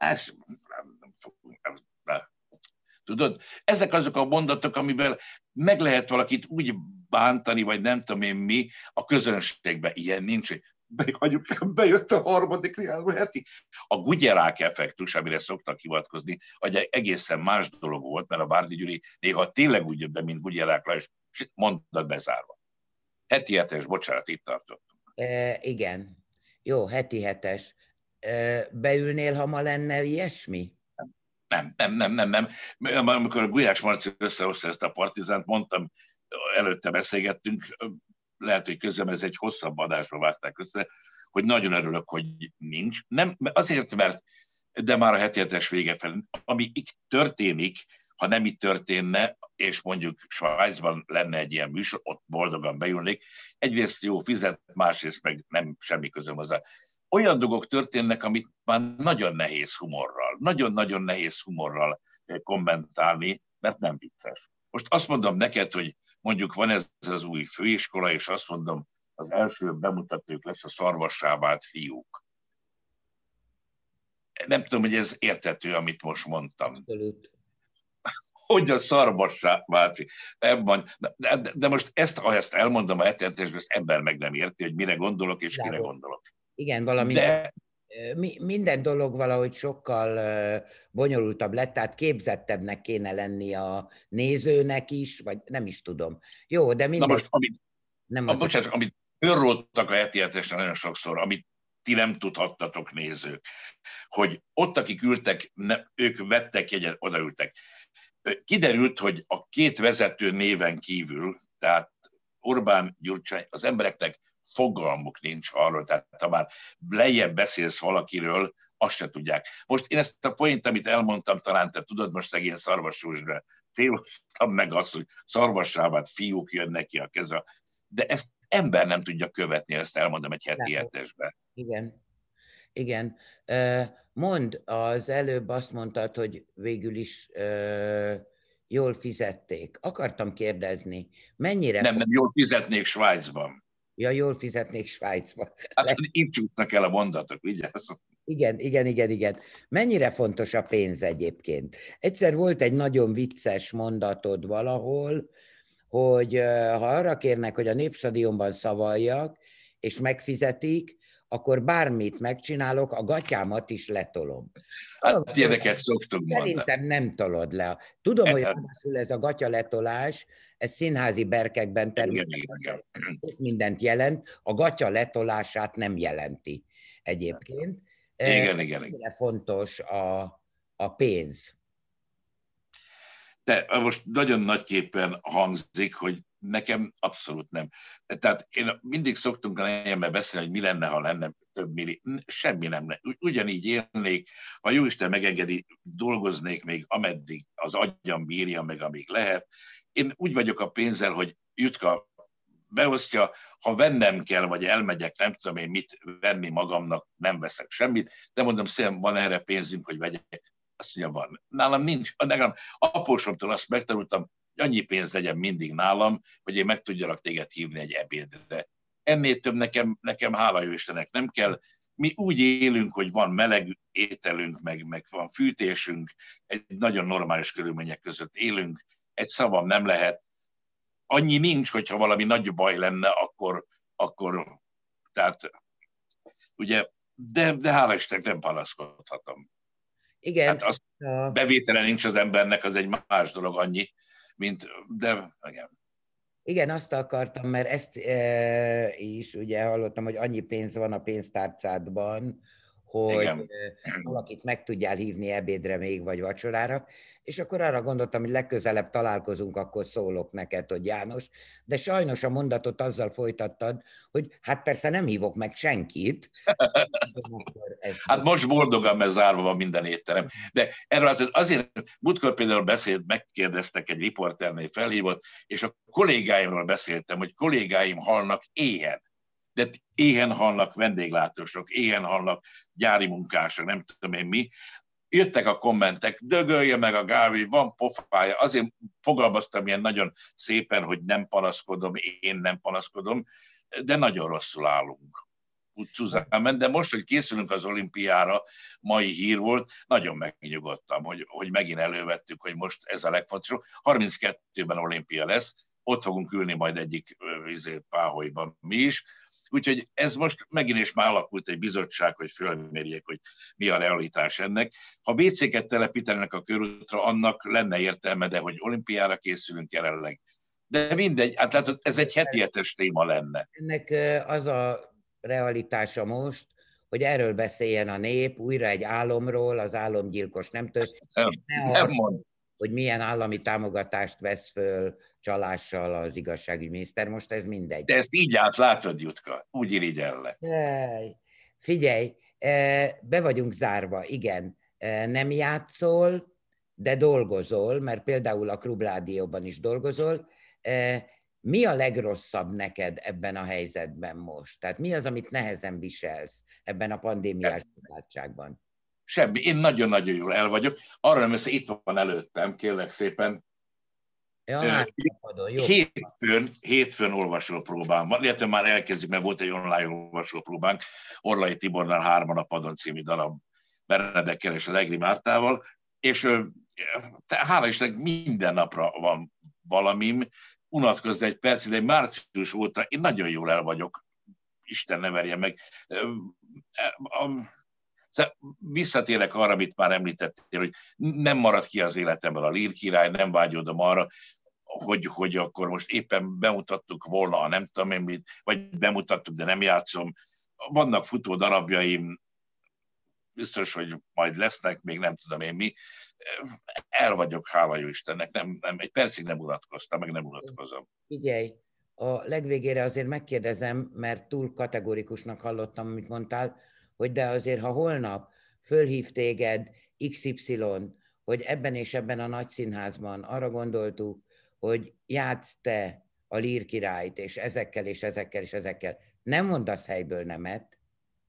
tudod, ezek azok a mondatok, amivel meg lehet valakit úgy bántani, vagy nem tudom én mi, a közönségben ilyen nincs, hogy bejött a harmadik heti. A Gugyerák effektus, amire szoktak hivatkozni, hogy egészen más dolog volt, mert a Bárdi Gyuri néha tényleg úgy jött be, mint Gugyerák, és mondat bezárva. Heti hetes, bocsánat, itt tartottunk. Igen. Jó, heti hetes. Beülnél, ha ma lenne ilyesmi? Nem. Amikor a Gulyás Marci összehozta ezt a Partizánt, mondtam, előtte beszélgettünk, lehet, hogy közben ez egy hosszabb adásba vágták össze, hogy nagyon örülök, hogy nincs. Nem, azért, mert de már a heti hetes vége felé, ami itt történik, ha nem itt történne, és mondjuk Svájcban lenne egy ilyen műsor, ott boldogan beülnék, egyrészt jó fizet, másrészt meg nem semmi közöm hozzá. Olyan dolgok történnek, amit már nagyon nehéz humorral kommentálni, mert nem vicces. Most azt mondom neked, hogy mondjuk van ez az új főiskola, és azt mondom, az első bemutatók lesz a szarvassá vált fiúk. Nem tudom, hogy ez érthető, amit most mondtam. Abszolút. Hogy a szarvassá vált fiúk. De most ha ezt elmondom a hetetesben, ezt ember meg nem érti, hogy mire gondolok és kire gondolok. Igen, valami minden dolog valahogy sokkal bonyolultabb lett, tehát képzettebbnek kéne lenni a nézőnek is, vagy nem is tudom. Jó, de minden... Na most, amit örródtak a heti hetesen nagyon sokszor, amit ti nem tudhattatok nézők, hogy ott, akik ültek, ők vettek jegyet, odaültek. Kiderült, hogy a két vezető néven kívül, tehát Orbán, Gyurcsány, az embereknek fogalmuk nincs arról, tehát ha már lejjebb beszélsz valakiről, azt se tudják. Most én ezt a point, amit elmondtam, talán te tudod, most szegény Szarvasúsra féloztam meg azt, hogy szarvassá vált fiúk jönnek ki a keze, de ezt ember nem tudja követni, ezt elmondom egy heti hetesbe. Igen. Mondd, az előbb azt mondtad, hogy végül is jól fizették. Akartam kérdezni, mennyire... Nem jól fizetnék Svájcban. Ja, jól fizetnék Svájcban. Hát itt csúsznak el a mondatok, vigyázz. Igen. Mennyire fontos a pénz egyébként? Egyszer volt egy nagyon vicces mondatod valahol, hogy ha arra kérnek, hogy a Népstadionban szavaljak, és megfizetik, akkor bármit megcsinálok, a gatyámat is letolom. Hát ilyeneket szoktunk mondani. Szerintem nem tolod le. Tudom, hogy ez a gatya letolás, ez színházi berkekben természetesen mindent jelent, a gatya letolását nem jelenti egyébként. Igen. Fontos a pénz. De most nagyon nagyképpen hangzik, hogy nekem abszolút nem. Tehát én mindig szoktunk a nejemmel beszélni, hogy mi lenne, ha lenne több millió. Semmi nem lenne. Ugyanígy élnék, ha Jóisten megengedi, dolgoznék még ameddig az agyam bírja, meg amíg lehet. Én úgy vagyok a pénzzel, hogy Jutka beosztja, ha vennem kell, vagy elmegyek, nem tudom én mit venni magamnak, nem veszek semmit, de mondom, szépen van erre pénzünk, hogy vegyek. Azt mondja, van. Nálam nincs. Nekem apósomtól azt megtanultam, hogy annyi pénz legyen mindig nálam, hogy én meg tudjalak téged hívni egy ebédre. Ennél több nekem hála jó Istennek nem kell. Mi úgy élünk, hogy van meleg ételünk, meg van fűtésünk, egy nagyon normális körülmények között élünk, egy szavam nem lehet. Annyi nincs, hogyha valami nagy baj lenne, akkor tehát ugye, de hála Istennek nem panaszkodhatom. Igen. Hát az bevétele nincs az embernek, az egy más dolog annyi, de igen. Igen, azt akartam, mert ezt is ugye hallottam, hogy annyi pénz van a pénztárcádban, hogy valakit meg tudjál hívni ebédre még, vagy vacsorára, és akkor arra gondoltam, hogy legközelebb találkozunk, akkor szólok neked, hogy János, de sajnos a mondatot azzal folytattad, hogy hát persze nem hívok meg senkit. Hát most boldogan, mert zárva van minden étterem. De erről azért, múltkor például megkérdeztek, egy riporternél felhívott, és a kollégáimról beszéltem, hogy kollégáim halnak éhen. De éhen halnak vendéglátósok, éhen halnak gyári munkások, nem tudom én mi. Jöttek a kommentek, dögölje meg a Gávi, van pofája. Azért fogalmaztam ilyen nagyon szépen, hogy nem panaszkodom, én nem panaszkodom, de nagyon rosszul állunk. De most, hogy készülünk az olimpiára, mai hír volt, nagyon megnyugodtam, hogy megint elővettük, hogy most ez a legfontosabb. 32-ben olimpia lesz, ott fogunk ülni majd egyik páholyban mi is. Úgyhogy ez most megint is már alakult egy bizottság, hogy fölmérjék, hogy mi a realitás ennek. Ha WC-ket telepítenek a körútra, annak lenne értelme, de hogy olimpiára készülünk jelenleg. De mindegy, hát látod, ez egy heti hetes téma lenne. Ennek az a realitása most, hogy erről beszéljen a nép, újra egy álomról, az álomgyilkos nem mond. Hogy milyen állami támogatást vesz föl csalással az igazságügyminiszter, most ez mindegy. De ezt így átlátod, Jutka, úgy irigyel le. Figyelj, be vagyunk zárva, igen, nem játszol, de dolgozol, mert például a Klubrádióban is dolgozol. Mi a legrosszabb neked ebben a helyzetben most? Tehát mi az, amit nehezen viselsz ebben a pandémiás váltságban? Semmi. Én nagyon-nagyon jól el vagyok. Arra nem össze, itt van előttem, kérlek szépen. Ja, hétfőn olvasópróbám van, illetve már elkezdjük, mert volt egy online olvasópróbánk, Orlai Tibornál 3 a padon című darab Benedekkel és az Egri Mártával, és hála Istennek minden napra van valamim, unatkozni egy percig, de március óta én nagyon jól el vagyok, Isten ne verje meg. Visszatérek arra, amit már említettél, hogy nem marad ki az életemből a Lír király, nem vágyódom arra, hogy akkor most éppen bemutattuk volna a nem tudom én mit, vagy bemutattuk, de nem játszom. Vannak futó darabjaim, biztos, hogy majd lesznek, még nem tudom én mi. El vagyok, hála jó Istennek, nem, egy percig nem unatkoztam, meg nem unatkozom. Figyelj, a legvégére azért megkérdezem, mert túl kategorikusnak hallottam, amit mondtál, hogy de azért, ha holnap fölhív téged XY, hogy ebben és ebben a nagy színházban arra gondoltuk, hogy játsz te a Lír királyt, és ezekkel, és ezekkel, és ezekkel. Nem mondasz helyből nemet?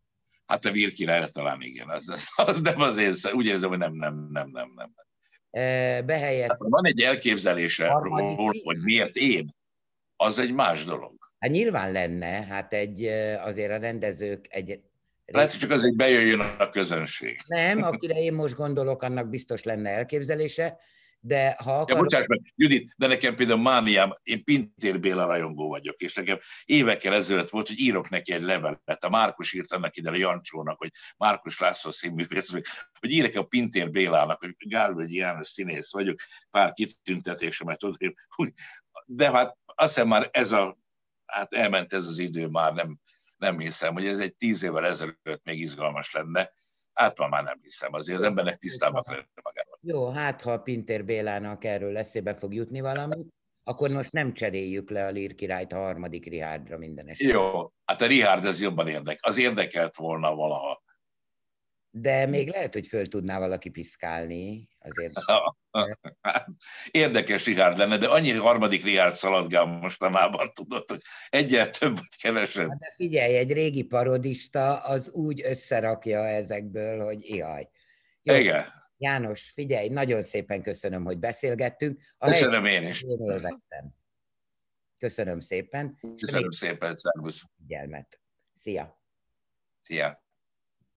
Hát a Vír királyra talán igen, az nem az én, úgy érzem, hogy nem. Behelyett Hát, van egy elképzelése harmadik róla, hogy miért én, az egy más dolog. Hát nyilván lenne, hát azért a rendezők egy... Lehet, hogy csak azért bejöjjön a közönség. Nem, akire én most gondolok, annak biztos lenne elképzelése, de ha Ja, akarod... bocsáss meg, Judit, de nekem például mániám, én Pintér Béla rajongó vagyok, és nekem évekkel ezelőtt volt, hogy írok neki egy levelet. A Márkus írt annak ide a Jancsónak, hogy Márkus László színművész, hogy írek a Pintér Bélának, hogy Gálvölgyi János színész vagyok, pár kitüntetésemet tudok. De hát azt hiszem már hát elment ez az idő, már nem hiszem, hogy ez egy 10 évvel ezelőtt még izgalmas lenne. Hát már nem hiszem, azért az embernek tisztában lenne magában. Jó, hát ha Pintér Bélának erről eszébe fog jutni valami, akkor most nem cseréljük le a Lír királyt a harmadik Richárdra minden esetben. Jó, hát a Richárd ez jobban az érdekelt volna valaha. De még lehet, hogy föl tudná valaki piszkálni. Azért. Érdekes Richárd lenne, de annyi harmadik Richárd szaladgál mostanában, tudod, hogy egyel több vagy kevesebb. De figyelj, egy régi parodista az úgy összerakja ezekből, hogy ihaj. Jó, igen. János, figyelj, nagyon szépen köszönöm, hogy beszélgettünk. Köszönöm én is. Én élveztem. Köszönöm szépen. Köszönöm szépen, szervusz. Figyelmet. Szia. Szia.